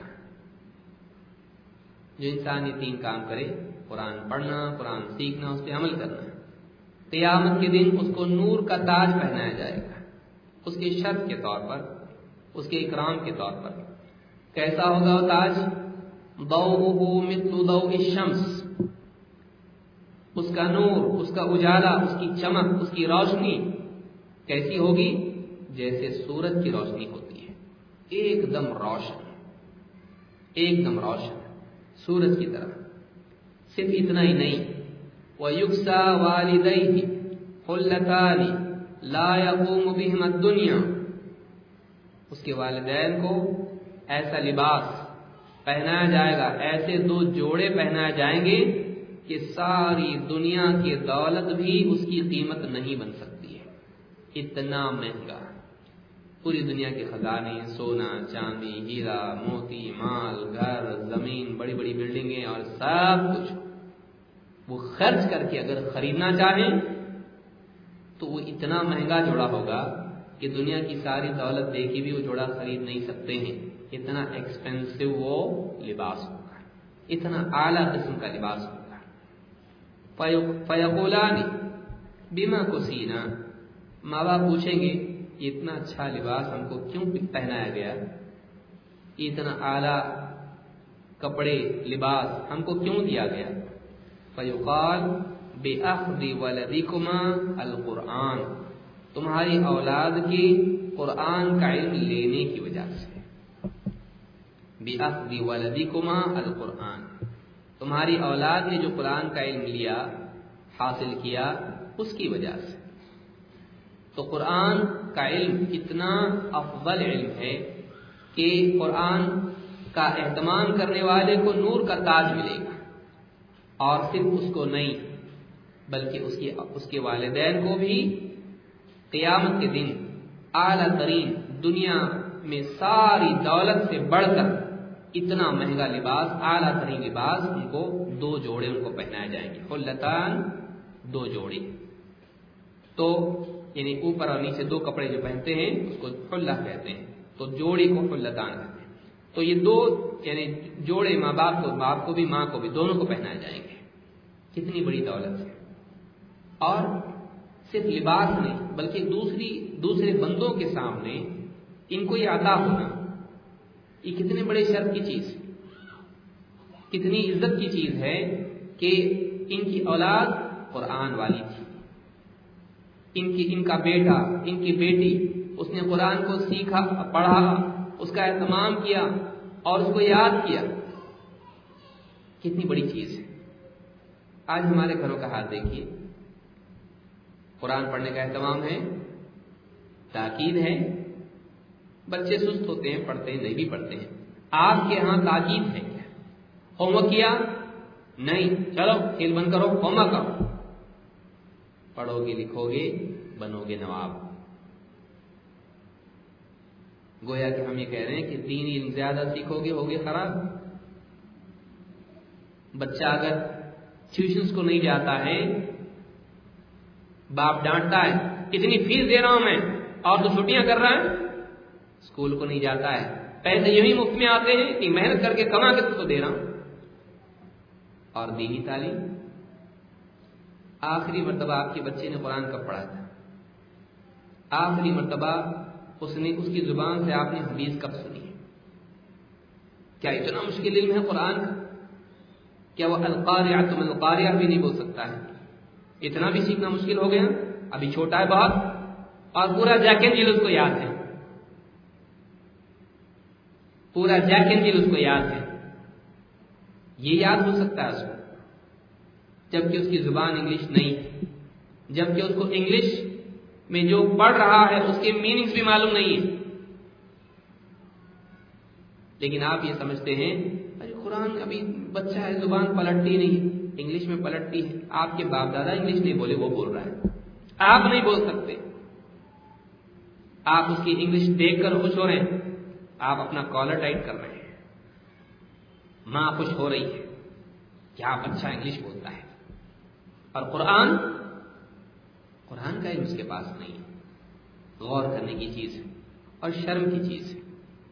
جو انسان یہ تین کام کرے، قرآن پڑھنا، قرآن سیکھنا، اس پہ عمل کرنا، قیامت کے دن اس کو نور کا تاج پہنایا جائے گا، اس کے شرف کے طور پر، اس کے اکرام کے طور پر۔ کیسا ہوگا وہ تاج؟ ضوءه مثل ضوء الشمس، اس کا نور، اس کا اجالا، اس کی چمک، اس کی روشنی کیسی ہوگی؟ جیسے سورج کی روشنی ہوتی ہے، ایک دم روشن، ایک دم روشن سورج کی طرح۔ صرف اتنا ہی نہیں، وَيُكْسَى وَالِدَيْهِ حُلَّتَانِ لَا يَقُومُ بِهِمَا الدُّنْيَا، اس کے والدین کو ایسا لباس پہنایا جائے گا، ایسے دو جوڑے پہنائے جائیں گے کہ ساری دنیا کی دولت بھی اس کی قیمت نہیں بن سکتی ہے، اتنا مہنگا۔ پوری دنیا کے خزانے، سونا چاندی، ہیرا موتی، مال، گھر، زمین، بڑی بڑی بلڈنگیں اور سب کچھ وہ خرچ کر کے اگر خریدنا چاہیں تو وہ اتنا مہنگا جوڑا ہوگا کہ دنیا کی ساری دولت دے کے بھی وہ جوڑا خرید نہیں سکتے ہیں، اتنا ایکسپینسو وہ لباس ہوگا، اتنا اعلیٰ قسم کا لباس ہوگا۔ فَيَقُولَانِ بِمَا كُسِينَا، ماں باپ پوچھیں گے یہ اتنا اچھا لباس ہم کو کیوں پہنایا گیا، اتنا اعلیٰ کپڑے لباس ہم کو کیوں دیا گیا؟ فَيُقَالُ بِأَخْذِ وَلَدِكُمَا الْقُرْآنَ، تمہاری اولاد کی قرآن کا علم لینے کی وجہ سے، بِأَخْذِ وَلَدِكُمَا الْقُرْآنَ، تمہاری اولاد نے جو قرآن کا علم لیا، حاصل کیا، اس کی وجہ سے۔ تو قرآن کا علم اتنا افضل علم ہے کہ قرآن کا اہتمام کرنے والے کو نور کا تاج ملے گا، اور صرف اس کو نہیں بلکہ اس کی اس کے والدین کو بھی قیامت کے دن اعلیٰ ترین، دنیا میں ساری دولت سے بڑھ کر اتنا مہنگا لباس، اعلیٰ ترین لباس ان کو دو جوڑے ان کو پہنائے جائیں گے، حلتان، دو جوڑے۔ تو یعنی اوپر اور نیچے دو کپڑے جو پہنتے ہیں اس کو حلہ کہتے ہیں، تو جوڑے کو حلتان کہتے ہیں۔ تو یہ دو یعنی جوڑے ماں باپ کو، باپ کو بھی ماں کو بھی، دونوں کو پہنائے جائیں گے، کتنی بڑی دولت ہے۔ اور صرف لباس نہیں بلکہ دوسری دوسرے بندوں کے سامنے ان کو یہ عطا ہونا، یہ کتنے بڑے شرف کی چیز، کتنی عزت کی چیز ہے کہ ان کی اولاد قرآن والی تھی، ان کی ان کا بیٹا، ان کی بیٹی اس نے قرآن کو سیکھا، پڑھا، اس کا اہتمام کیا اور اس کو یاد کیا، کتنی بڑی چیز ہے۔ آج ہمارے گھروں کا حال دیکھیے، قرآن پڑھنے کا اہتمام ہے، تاکید ہے، بچے سست ہوتے ہیں، پڑھتے ہیں نہیں بھی پڑھتے ہیں۔ آپ کے ہاں تاکید ہے کیا؟ ہوم ورک کیا؟ نہیں، چلو کھیل بند کرو، ہوم ورک کرو۔ پڑھو گے، لکھو گے، بنو گے نواب۔ گویا کہ ہم یہ کہہ رہے ہیں کہ دین علم زیادہ سیکھو گے ہوگے خراب۔ بچہ اگر ٹیوشنز کو نہیں جاتا ہے، باپ ڈانٹتا ہے، اتنی فیس دے رہا ہوں میں اور تو چھٹیاں کر رہا ہے، اسکول کو نہیں جاتا ہے، پیسے یہی مفت میں آتے ہیں کہ محنت کر کے کما کے تو, تو دے رہا ہوں۔ اور دینی تعلیم، آخری مرتبہ آپ کے بچے نے قرآن کب پڑھا تھا؟ آخری مرتبہ اس نے اس کی زبان سے آپ نے حدیث کب سنی ہے؟ کیا اتنا مشکل علم ہے قرآن کا؟ کیا وہ القاریہ تم القاریہ بھی نہیں بول سکتا ہے؟ اتنا بھی سیکھنا مشکل ہو گیا؟ ابھی چھوٹا ہے بہت، اور پورا جیک اینڈ جل اس کو یاد ہے، پورا جیک اینڈ جل اس کو یاد ہے۔ یہ یاد ہو سکتا ہے اس کو، جبکہ اس کی زبان انگلش نہیں ہے، جبکہ اس کو انگلش میں جو پڑھ رہا ہے اس کے میننگز بھی معلوم نہیں ہے۔ لیکن آپ یہ سمجھتے ہیں ارے قرآن ابھی بچہ ہے، زبان پلٹتی نہیں، انگلش میں پلٹتی ہے۔ آپ کے باپ دادا انگلش نہیں بولے، وہ بول رہا ہے، آپ نہیں بول سکتے۔ آپ اس کی انگلش دیکھ کر خوش ہو رہے ہیں، آپ اپنا کالر ٹائٹ کر رہے ہیں، ماں خوش ہو رہی ہے کہ آپ اچھا انگلش بولتا ہے، اور قرآن قرآن کا علم اس کے پاس نہیں ہے۔ غور کرنے کی چیز ہے اور شرم کی چیز ہے۔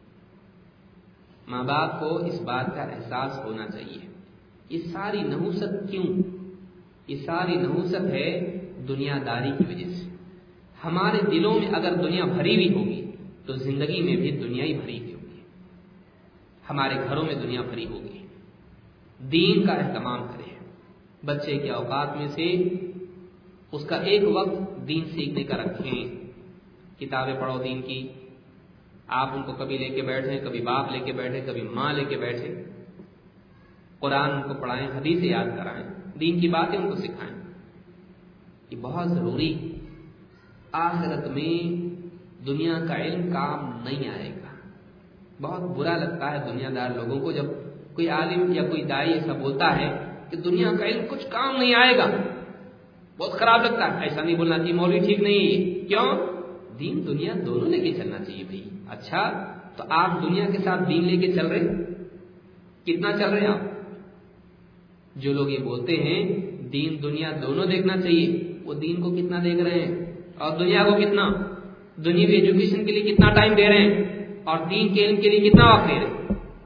ماں باپ کو اس بات کا احساس ہونا چاہیے، یہ ساری نحوست کیوں؟ یہ ساری نحوست ہے دنیا داری کی وجہ سے۔ ہمارے دلوں میں اگر دنیا بھری ہوئی ہوگی تو زندگی میں بھی دنیا ہی بھری ہوئی ہوگی، ہمارے گھروں میں دنیا بھری ہوگی۔ دین کا اہتمام کریں، بچے کے اوقات میں سے اس کا ایک وقت دین سیکھنے کا رکھیں۔ کتابیں پڑھو دین کی، آپ ان کو کبھی لے کے بیٹھیں، کبھی باپ لے کے بیٹھے، کبھی ماں لے کے بیٹھے، قرآن ان کو پڑھائیں، حدیث یاد کرائیں، دین کی باتیں ان کو سکھائیں۔ یہ بہت ضروری۔ آخرت میں دنیا کا علم کام نہیں آئے گا۔ بہت برا لگتا ہے دنیا دار لوگوں کو جب کوئی عالم یا کوئی داعی ایسا بولتا ہے کہ دنیا کا علم کچھ کام نہیں آئے گا، بہت خراب لگتا ہے۔ ایسا نہیں بولنا چاہیے، مولوی ٹھیک نہیں ہے۔ کیوں؟ دین دنیا دونوں لے کے چلنا چاہیے بھائی۔ اچھا تو آپ دنیا کے ساتھ دین لے کے چل رہے، کتنا چل رہے آپ؟ جو لوگ یہ بولتے ہیں دین دنیا دونوں دیکھنا چاہیے، وہ دین کو کتنا دیکھ رہے ہیں اور دنیا کو کتنا؟ دنیاوی ایجوکیشن کے لیے کتنا ٹائم دے رہے ہیں اور دین کے علم کے لیے کتنا وقت دے رہے ہیں؟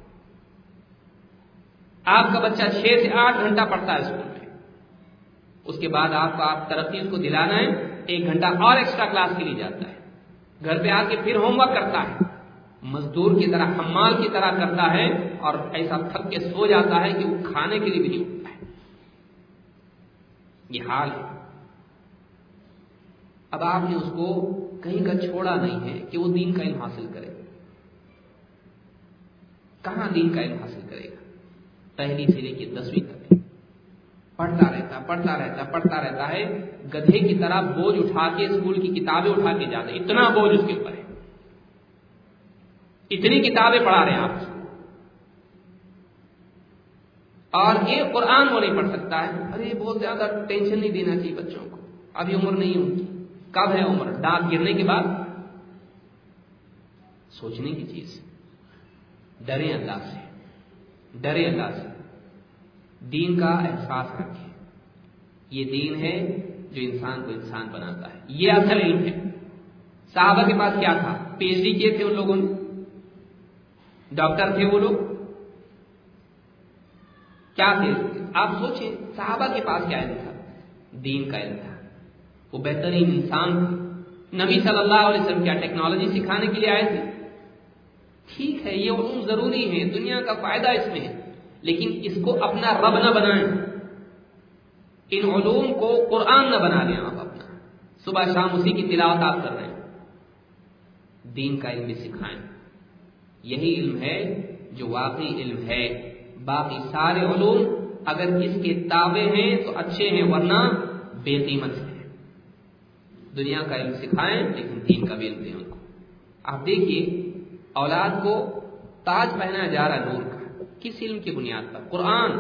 آپ کا بچہ چھ سے آٹھ گھنٹہ پڑھتا ہے اسکول میں، اس کے بعد آپ کو آپ ترقی اس کو دلانا ہے، ایک گھنٹہ اور ایکسٹرا کلاس کے لیے جاتا ہے، گھر پہ آ کے پھر ہوم ورک کرتا ہے، مزدور کی طرح، حمال کی طرح کرتا ہے، اور ایسا تھک کے سو جاتا ہے کہ وہ کھانے کے لیے بھی نہیں اٹھتا ہے۔ یہ حال ہے۔ اب آپ نے اس کو کہیں کا چھوڑا نہیں ہے کہ وہ دین کا علم حاصل کرے۔ کہاں دین کا علم حاصل کرے گا؟ پہلی سے لے کے دسویں تک پڑھتا رہتا پڑھتا رہتا پڑھتا رہتا ہے، گدھے کی طرح بوجھ اٹھا کے اسکول کی کتابیں اٹھا کے جاتے، اتنا بوجھ اس کے اوپر ہے، اتنی کتابیں پڑھا رہے ہیں آپ، اور ایک قرآن وہ نہیں پڑھ سکتا ہے۔ ارے بہت زیادہ ٹینشن نہیں دینا چاہیے بچوں کو، ابھی عمر نہیں ان کی۔ کب ہے عمر؟ دانت گرنے کے بعد؟ سوچنے کی چیز۔ ڈرے اللہ سے، ڈرے اللہ سے، دین کا احساس رکھیں۔ یہ دین ہے جو انسان کو انسان بناتا ہے، یہ اصل علم ہے۔ صحابہ کے پاس کیا تھا؟ پی ایچ ڈی کیے تھے ان لوگوں نے، ڈاکٹر تھے وہ لوگ، کیا تھے؟ آپ سوچیں صحابہ کے پاس کیا علم تھا؟ دین کا علم تھا۔ وہ بہترین انسان تھے۔ نبی صلی اللہ علیہ وسلم کیا ٹیکنالوجی سکھانے کے لیے آئے تھے؟ ٹھیک ہے یہ علوم ضروری ہے، دنیا کا فائدہ اس میں ہے، لیکن اس کو اپنا رب نہ بنائیں، ان علوم کو قرآن نہ بنا لیں آپ اپنا۔ صبح شام اسی کی تلاوت آپ کر رہے ہیں، دین کا علم بھی سکھائیں. یہی علم ہے جو واقعی علم ہے. باقی سارے علوم اگر اس کے تابع ہیں تو اچھے ہیں، ورنہ بے قیمت ہیں. دنیا کا علم سکھائیں لیکن دین کا بھی علم دیں ان کو. آپ دیکھیے اولاد کو تاج پہنایا جا رہا نور کا، کس علم کی بنیاد پر؟ قرآن.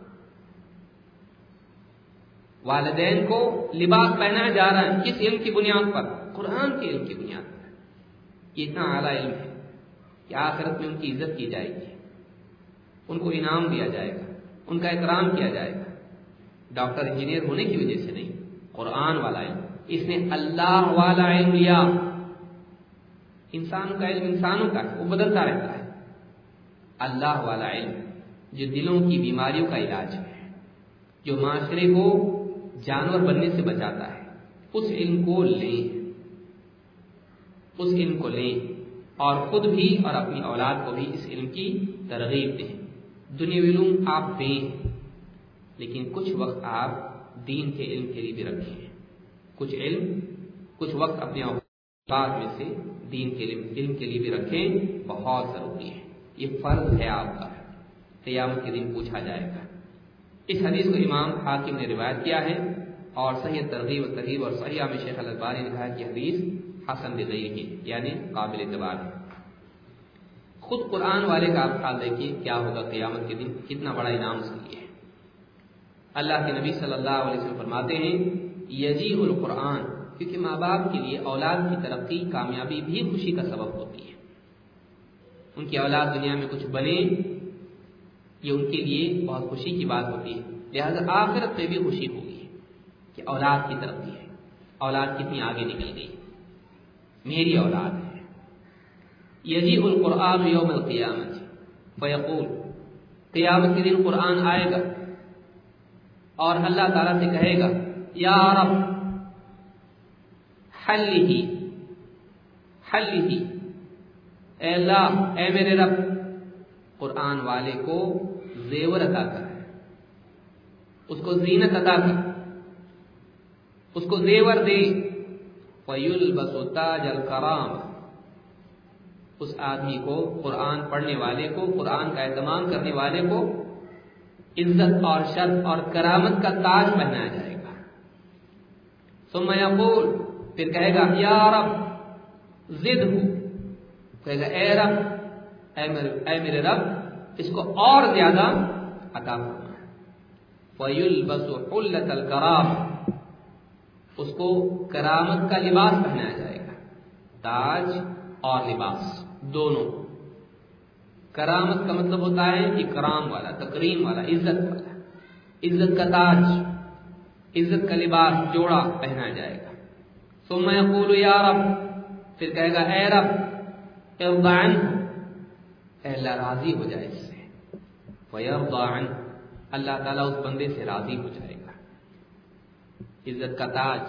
والدین کو لباس پہنایا جا رہا ہے، کس علم کی بنیاد پر؟ قرآن کے علم کی بنیاد پر. یہ اتنا اعلیٰ علم ہے کہ آخرت میں ان کی عزت کی جائے گی، ان کو انعام دیا جائے گا، ان کا اکرام کیا جائے گا. ڈاکٹر انجینئر ہونے کی وجہ سے نہیں، قرآن والا علم. اس نے اللہ والا علم لیا. انسانوں کا علم انسانوں کا ہے، وہ بدلتا رہتا ہے. اللہ والا علم جو دلوں کی بیماریوں کا علاج ہے، جو معاشرے کو جانور بننے سے بچاتا ہے، اس علم کو لیں، اس علم کو لیں اور خود بھی اور اپنی اولاد کو بھی اس علم کی ترغیب دیں. دنیاوی علوم آپ دیں لیکن کچھ وقت آپ دین کے علم کے لیے بھی رکھیں. کچھ علم کچھ وقت اپنے اوقات میں سے دین کے علم علم کے لیے بھی رکھیں. بہت ضروری ہے، یہ فرض ہے آپ کا. قیامت کے دن پوچھا جائے گا. اس حدیث کو امام حاکم نے روایت کیا ہے اور صحیح ترغیب و ترغیب اور صحیح میں شیخ الالبانی نے کہا کہ حدیث حسن بغیر ہے، یعنی قابل اعتبار ہے. خود قرآن والے کا آپ خیال دیکھیے کیا ہوگا قیامت کے دن، کتنا بڑا انعام اس کے لیے ہے. اللہ کے نبی صلی اللہ علیہ وسلم فرماتے ہیں یجیء القرآن، کیونکہ ماں باپ کے لیے اولاد کی ترقی کامیابی بھی خوشی کا سبب ہوتی ہے. ان کی اولاد دنیا میں کچھ بنے، یہ ان کے لیے بہت خوشی کی بات ہوتی ہے. لہذا آخرت میں بھی خوشی ہوگی کہ اولاد کی ترقی ہے، اولاد کتنی آگے نکل گئی، میری اولاد ہے. یجیء القرآن یوم القیامت فیقول، قیامت کے دن قرآن آئے گا اور اللہ تعالیٰ سے کہے گا یا رب حلہ حلہ، اے اللہ اے میرے رب قرآن والے کو زیور عطا کر، اس کو زینت عطا کر، اس کو زیور دے. فیلبس تاج الکرام، اس آدمی کو، قرآن پڑھنے والے کو، قرآن کا اہتمام کرنے والے کو عزت اور شرف اور کرامت کا تاج پہنایا جائے گا. ثم یقول، پھر کہے گا یا رب زدہ، کہے گا اے رب اے میرے رب اس کو اور زیادہ عطا فرما. فیلبس حلۃ الکرام، اس کو کرامت کا لباس پہنایا جائے گا. تاج اور لباس دونوں. کرامت کا مطلب ہوتا ہے اکرام والا، تکریم والا، عزت والا. عزت کا تاج، عزت کا لباس جوڑا پہنایا جائے گا. ثم یقول یا رب، پھر کہے گا اے رب ارض عنہ، اے اللہ راضی ہو جائے اس سے. فیرضی عنہ، اللہ تعالیٰ اس بندے سے راضی ہو جائے گا. عزت کا تاج،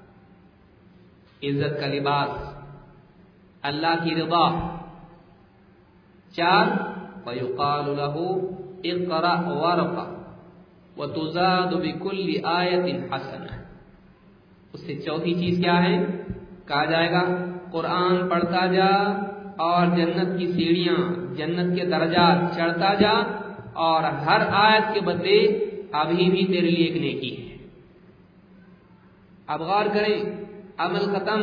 عزت کا لباس، اللہ کی رضا. چار، وَيُقَالُ لَهُ اقْرَأْ وَارْقَ وَتُزَادُ بِكُلِّ آیَةٍ حَسَنَةٍ. اس سے چوتھی چیز کیا ہے؟ کہا جائے گا قرآن پڑھتا جا اور جنت کی سیڑھیاں، جنت کے درجات چڑھتا جا، اور ہر آیت کے بدلے ابھی بھی تیرے لیے ایک نیکی ہے. اب غور کریں، عمل ختم،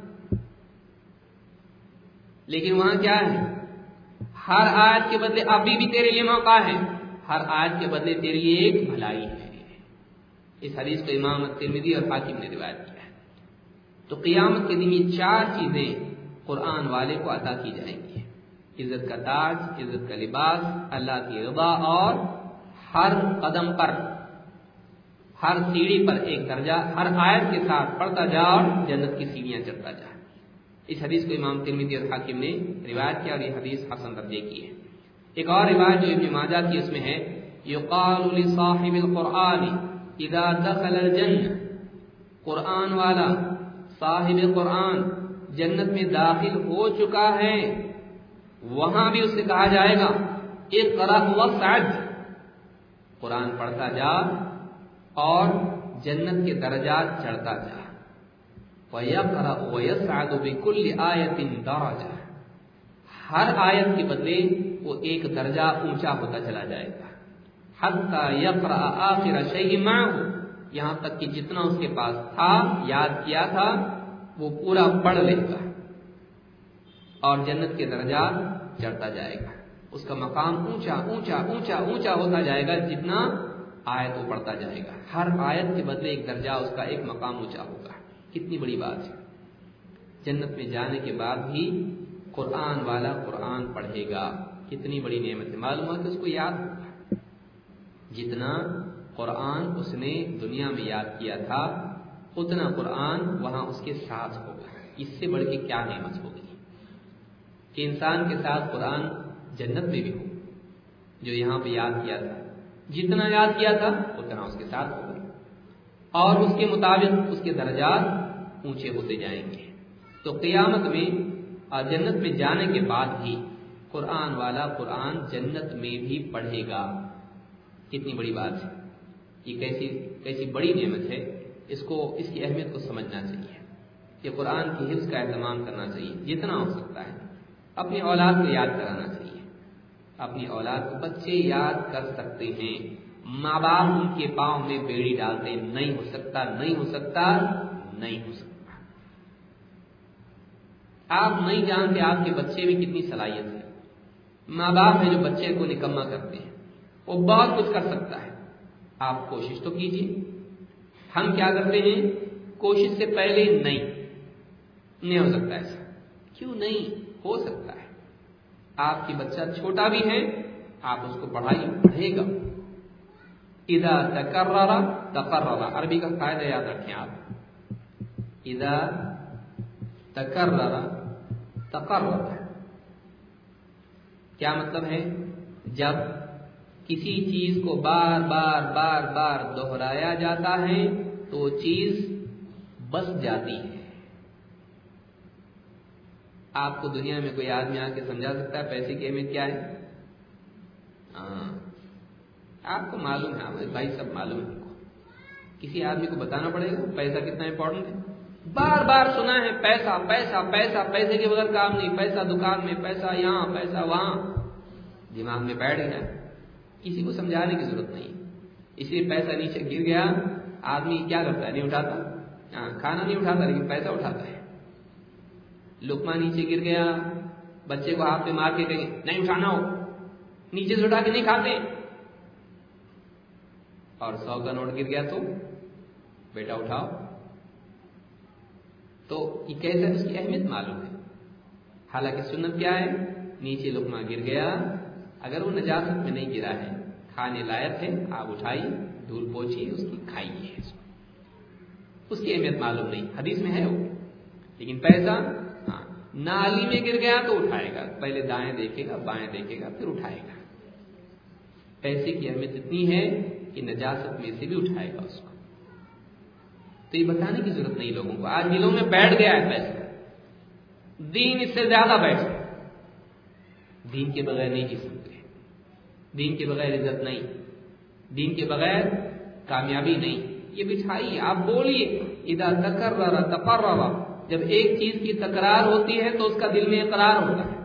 لیکن وہاں کیا ہے؟ ہر آیت کے بدلے ابھی بھی تیرے لیے موقع ہے، ہر آیت کے بدلے تیرے لیے ایک بھلائی ہے. اس حدیث کو امام ترمذی اور حاکم نے روایت کیا ہے. تو قیامت کے دن یہ چار چیزیں قرآن والے کو عطا کی جائیں گی: عزت کا تاج، عزت کا لباس، اللہ کی رضا، اور ہر قدم پر، ہر سیڑھی پر ایک درجہ، ہر آیت کے ساتھ پڑھتا جا اور جنت کی سیڑھیاں چڑھتا جا. اس حدیث کو امام ترمذی اور حاکم نے روایت کیا اور یہ حدیث حسن درجے کی ہے. ایک اور روایت جو ابن ماجہ کی اس میں ہے، یقال لصاحب القرآن اذا دخل الجنہ، قرآن والا، صاحب قرآن جنت میں داخل ہو چکا ہے، وہاں بھی اس سے کہا جائے گا اقرأ واسعد، قرآن پڑھتا جا اور جنت کے درجات چڑھتا جا. وَيَقْرَأُ وَيَسْعَدُ بِكُلِّ آيَةٍ دَرَجَةٍ، ہر آیت کے بدلے وہ ایک درجہ اونچا ہوتا چلا جائے گا. حَتَّى يَقْرَأَ آخِرَ شَيْءٍ مَعَهُ، یہاں تک کہ جتنا اس کے پاس تھا، یاد کیا تھا، وہ پورا پڑھ لے گا اور جنت کے درجات چڑھتا جائے گا. اس کا مقام اونچا اونچا اونچا اونچا ہوتا جائے گا جتنا آیت وہ پڑھتا جائے گا. ہر آیت کے بدلے ایک درجہ، اس کا ایک مقام اونچا ہوگا. کتنی بڑی بات ہے. جنت میں جانے کے بعد بھی قرآن والا قرآن پڑھے گا. کتنی بڑی نعمت ہے. معلوم ہے کہ اس کو یاد ہوگا. جتنا قرآن اس نے دنیا میں یاد کیا تھا اتنا قرآن وہاں اس کے ساتھ ہوگا. اس سے بڑھ کے کیا نعمت ہوگی کہ انسان کے ساتھ قرآن جنت میں بھی ہو. جو یہاں پہ یاد کیا تھا، جتنا یاد کیا تھا اتنا اس کے ساتھ ہوگا، اور اس کے مطابق اس کے درجات اونچے ہوتے جائیں گے. تو قیامت میں اور جنت میں جانے کے بعد بھی قرآن والا قرآن جنت میں بھی پڑھے گا. کتنی بڑی بات ہے. یہ کیسی کیسی بڑی نعمت ہے. اس کو اس کی اہمیت کو سمجھنا چاہیے کہ قرآن کی حفظ کا اہتمام کرنا چاہیے. جتنا ہو سکتا ہے اپنی اولاد کو یاد کرانا چاہیے. اپنی اولاد کو بچے یاد کر سکتے ہیں. ماں باپ ان کے پاؤں میں بیڑی ڈالتے ہیں، نہیں ہو سکتا نہیں ہو سکتا نہیں ہو سکتا. آپ نہیں جانتے آپ کے بچے میں کتنی صلاحیت ہے. ماں باپ ہے جو بچے کو نکما کرتے ہیں. وہ بہت کچھ کر سکتا ہے. آپ کوشش تو کیجیے. ہم کیا کرتے ہیں؟ کوشش سے پہلے نہیں نہیں ہو سکتا ایسا. کیوں نہیں ہو سکتا ہے؟ آپ کی بچہ چھوٹا بھی ہے، آپ اس کو پڑھائیے، پڑھے گا. اذا تکرر تقرر، عربی کا قاعدہ یاد رکھیں آپ. اذا تکرر تقرر، کیا مطلب ہے؟ جب کسی چیز کو بار بار بار بار دہرایا جاتا ہے تو وہ چیز بس جاتی ہے. آپ کو دنیا میں کوئی آدمی آ کے سمجھا سکتا ہے پیسے کی اہمیت کیا ہے؟ ہاں آپ کو معلوم ہے، بھائی سب معلوم ہے. کسی آدمی کو بتانا پڑے گا پیسہ کتنا امپورٹنٹ ہے. بار بار سنا ہے پیسہ پیسہ پیسہ، پیسے کے بغیر کام نہیں، پیسہ دکان میں، پیسہ یہاں، پیسہ وہاں، دماغ میں بیٹھ گیا. کسی کو سمجھانے کی ضرورت نہیں. اس لیے پیسہ نیچے گر گیا، آدمی کیا کرتا ہے؟ نہیں اٹھاتا. ہاں کھانا نہیں اٹھاتا لیکن پیسہ اٹھاتا ہے. لقمہ نیچے گر گیا، بچے کو ہاتھ پہ مار کے کہیں نہیں اٹھانا ہو، نیچے سے اٹھا کے نہیں کھاتے. اور سو کا نوٹ گر گیا تو بیٹا اٹھاؤ. تو یہ کیسے اس کی اہمیت معلوم ہے. حالانکہ سنت کیا ہے؟ نیچے لقمہ گر گیا، اگر وہ نجاست میں نہیں گرا ہے، کھانے لائق ہے، آپ اٹھائیے، دھول پوچھیے، اس کی کھائیے. اس کی اہمیت معلوم نہیں، حدیث میں ہے وہ. لیکن پیسہ ہاں نالی میں گر گیا تو اٹھائے گا. پہلے دائیں دیکھے گا، بائیں دیکھے گا، پھر اٹھائے گا. پیسے کی اہمیت اتنی ہے کہ نجاست میں سے بھی اٹھائے گا اس کو. تو یہ بتانے کی ضرورت نہیں لوگوں کو. آج دلوں میں بیٹھ گیا ہے پیسہ، دین اس سے زیادہ بیٹھ گیا. دین کے بغیر نہیں جی سکتے. دین کے بغیر عزت نہیں، دین کے بغیر کامیابی نہیں. یہ بچھائیے، آپ بولیے. اذا تکرر تقرر، جب ایک چیز کی تکرار ہوتی ہے تو اس کا دل میں اقرار ہوتا ہے.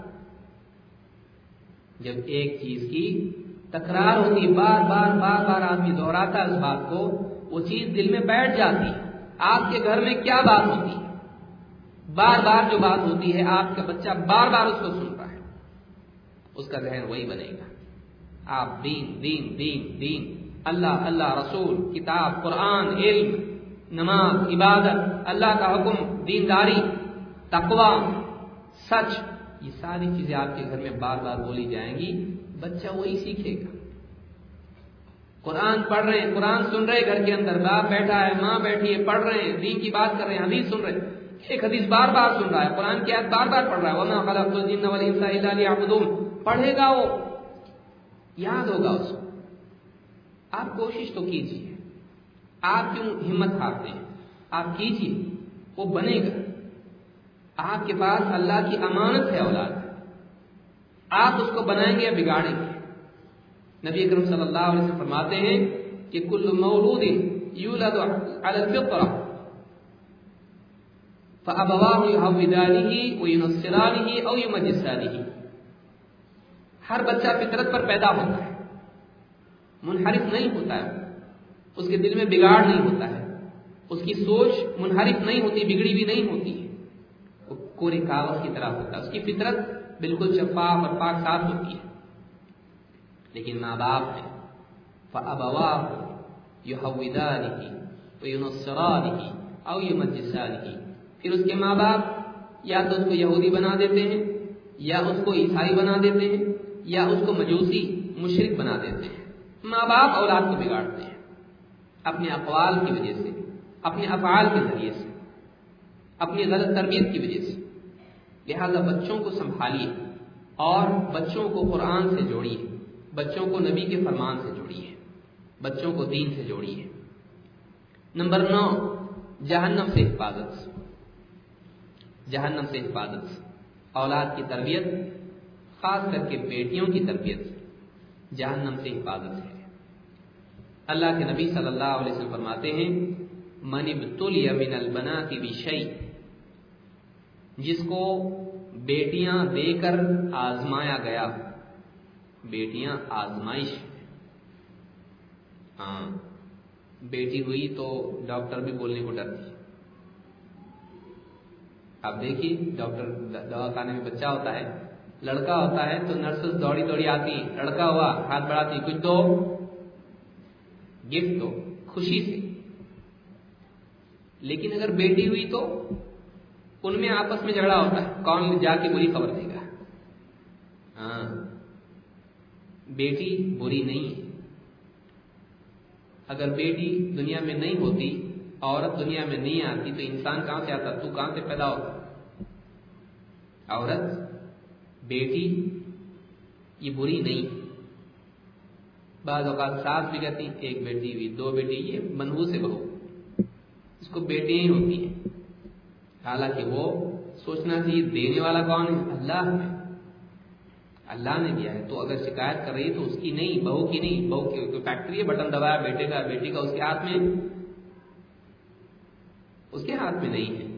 جب ایک چیز کی تکرار ہوتی ہے، بار بار بار بار آدمی دہراتا ہے اس بات کو، وہ چیز دل میں بیٹھ جاتی ہے. آپ کے گھر میں کیا بات ہوتی ہے؟ بار بار جو بات ہوتی ہے، آپ کا بچہ بار بار اس کو سنتا ہے، اس کا ذہن وہی بنے گا. آپ دین دین دین دین، اللہ اللہ، رسول، کتاب، قرآن، علم، نماز، عبادت، اللہ کا حکم، دینداری، تقوی، سچ، یہ ساری چیزیں آپ کے گھر میں بار بار بولی جائیں گی. بچہ وہی سیکھے گا. قرآن پڑھ رہے ہیں، قرآن سن رہے، گھر کے اندر باپ بیٹھا ہے، ماں بیٹھی ہے، پڑھ رہے ہیں، دین کی بات کر رہے ہیں، حدیث سن رہے ہیں. ایک حدیث بار بار سن رہا ہے، قرآن کی آیت بار بار پڑھ رہا ہے. وَمَا خَلَقْتُ الْجِنَّ وَالْإِنسَ إِلَّا لِيَعْبُدُونِ، پڑھے گا، وہ یاد ہوگا اس کو. آپ کوشش تو کیجیے. آپ کیوں ہمت ہارتے ہیں؟ آپ کیجیے، وہ بنے گا. آپ کے پاس اللہ کی امانت ہے اولاد، آپ اس کو بنائیں گے یا بگاڑیں گے؟ نبی اکرم صلی اللہ علیہ وسلم فرماتے ہیں کہ کل مولود یولد علی الفطرہ، فَأَبَوَاهُ يُهَوِّدَانِهِ وَيُنَصِّرَانِهِ أَوْ يُمَجِّسَانِهِ۔ ہر بچہ فطرت پر پیدا ہوتا ہے، منحرف نہیں ہوتا ہے، اس کے دل میں بگاڑ نہیں ہوتا ہے، اس کی سوچ منحرف نہیں ہوتی، بگڑی بھی نہیں ہوتی ہے، وہ کورے کاغذ کی طرح ہوتا ہے، اس کی فطرت بالکل شفاف اور پاک صاف ہوتی ہے۔ لیکن ماں باپ ہیں، فَأَبَوَاهُ يُهَوِّدَانِهِ وَيُنَصِّرَانِهِ أَوْ يُمَجِّسَانِهِ، پھر اس کے ماں باپ یا تو اس کو یہودی بنا دیتے ہیں، یا اس کو عیسائی بنا دیتے ہیں، یا اس کو مجوسی مشرک بنا دیتے ہیں۔ ماں باپ اولاد کو بگاڑتے ہیں اپنے اقوال کی وجہ سے، اپنے افعال کے ذریعے سے، اپنی غلط تربیت کی وجہ سے۔ لہذا بچوں کو سنبھالیے اور بچوں کو قرآن سے جوڑیے، بچوں کو نبی کے فرمان سے جوڑیے، بچوں کو دین سے جوڑیے۔ نمبر نو، جہنم سے حفاظت، جہنم سے حفاظت، اولاد کی تربیت، خاص کر کے بیٹیوں کی تربیت جہنم سے حفاظت ہے۔ اللہ کے نبی صلی اللہ علیہ وسلم فرماتے ہیں، من ابتلی من البنات بشیء، جس کو بیٹیاں دے کر آزمایا گیا، بیٹیاں آزمائش، ہاں بیٹی ہوئی تو ڈاکٹر بھی بولنے کو ڈرتی۔ آپ دیکھیے ڈاکٹر دوا خانے میں بچہ ہوتا ہے، لڑکا ہوتا ہے تو نرسز دوڑی دوڑی آتی، لڑکا ہوا ہاتھ بڑھاتی، کچھ دو، گفٹ دو، خوشی سے۔ لیکن اگر بیٹی ہوئی تو ان میں آپس میں جھگڑا ہوتا ہے، کون جا کے بری خبر دے گا۔ ہاں بیٹی بری نہیں ہے، اگر بیٹی دنیا میں نہیں ہوتی، عورت دنیا میں نہیں آتی تو انسان کہاں سے آتا، تو کہاں سے پیدا ہوتا؟ عورت، بیٹی یہ بری نہیں۔ بعض اوقات ساس بھی کہتی ایک بیٹی ہوئی، دو بیٹی، یہ منحوس ہے بہو، اس کو بیٹیاں ہی ہوتی ہیں۔ حالانکہ وہ سوچنا چاہیے دینے والا کون ہے؟ اللہ ہے، اللہ نے دیا ہے۔ تو اگر شکایت کر رہی ہے تو اس کی نہیں، بہو کی نہیں، بہو کی کوئی فیکٹری ہے، بٹن دبایا بیٹے کا، بیٹی کا اس کے ہاتھ میں، اس کے ہاتھ میں نہیں ہے،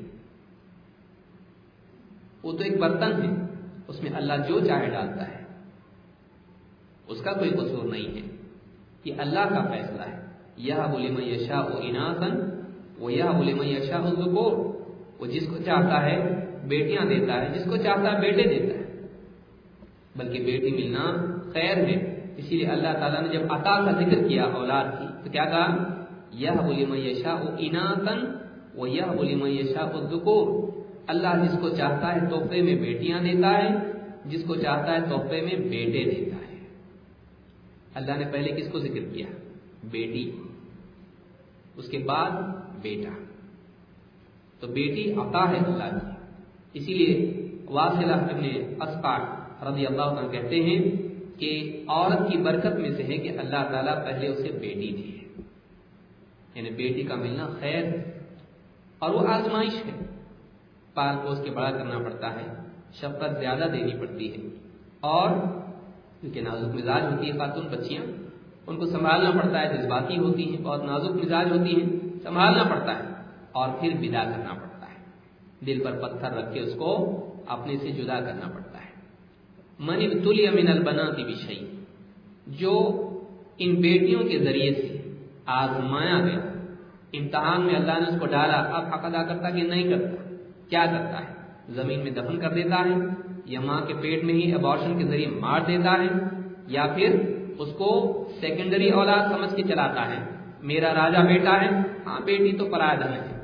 وہ تو ایک برتن ہے، اس میں اللہ جو چاہے ڈالتا ہے، اس کا کوئی قصور نہیں ہے، یہ اللہ کا فیصلہ ہے۔ یہب لمن یشاء اناثا ویہب لمن یشاء الذکور، وہ جس کو چاہتا ہے بیٹیاں دیتا ہے، جس کو چاہتا ہے بیٹے دیتا ہے، بلکہ بیٹی ملنا خیر ہے۔ اسی لیے اللہ تعالیٰ نے جب عطا کا ذکر کیا اولاد کی تو کیا کہا؟ یہب لمن یشاء اناثا ویہب لمن یشاء الذکور، اللہ جس کو چاہتا ہے تحفے میں بیٹیاں دیتا ہے، جس کو چاہتا ہے تحفے میں بیٹے دیتا ہے۔ اللہ نے پہلے کس کو ذکر کیا؟ بیٹی، اس کے بعد بیٹا، تو بیٹی عطا ہے اللہ کی۔ اسی لیے واصلہ ابن اسقع رضی اللہ عنہ کہتے ہیں کہ عورت کی برکت میں سے ہے کہ اللہ تعالیٰ پہلے اسے بیٹی دی ہے، یعنی بیٹی کا ملنا خیر ہے، اور وہ آزمائش ہے، پال پوس کے بڑا کرنا پڑتا ہے، شفقت زیادہ دینی پڑتی ہے، اور کیونکہ نازک مزاج ہوتی ہے خاتون بچیاں، ان کو سنبھالنا پڑتا ہے، جذباتی ہوتی ہیں، بہت نازک مزاج ہوتی ہیں، سنبھالنا پڑتا ہے، اور پھر ودا کرنا پڑتا ہے، دل پر پتھر رکھ کے اس کو اپنے سے جدا کرنا پڑتا ہے۔ من ابتلی من البنات بشیء، جو ان بیٹیوں کے ذریعے سے آزمایا گیا، امتحان میں اللہ نے اس کو ڈالا، اب حق ادا کرتا کہ نہیں کرتا؟ کیا کرتا ہے؟ زمین میں دفن کر دیتا ہے، یا ماں کے پیٹ میں ہی ابارشن کے ذریعے مار دیتا ہے، یا پھر اس کو سیکنڈری اولاد سمجھ کے چلاتا ہے، میرا راجا بیٹا ہے، ہاں بیٹی تو پرایا دھن ہے،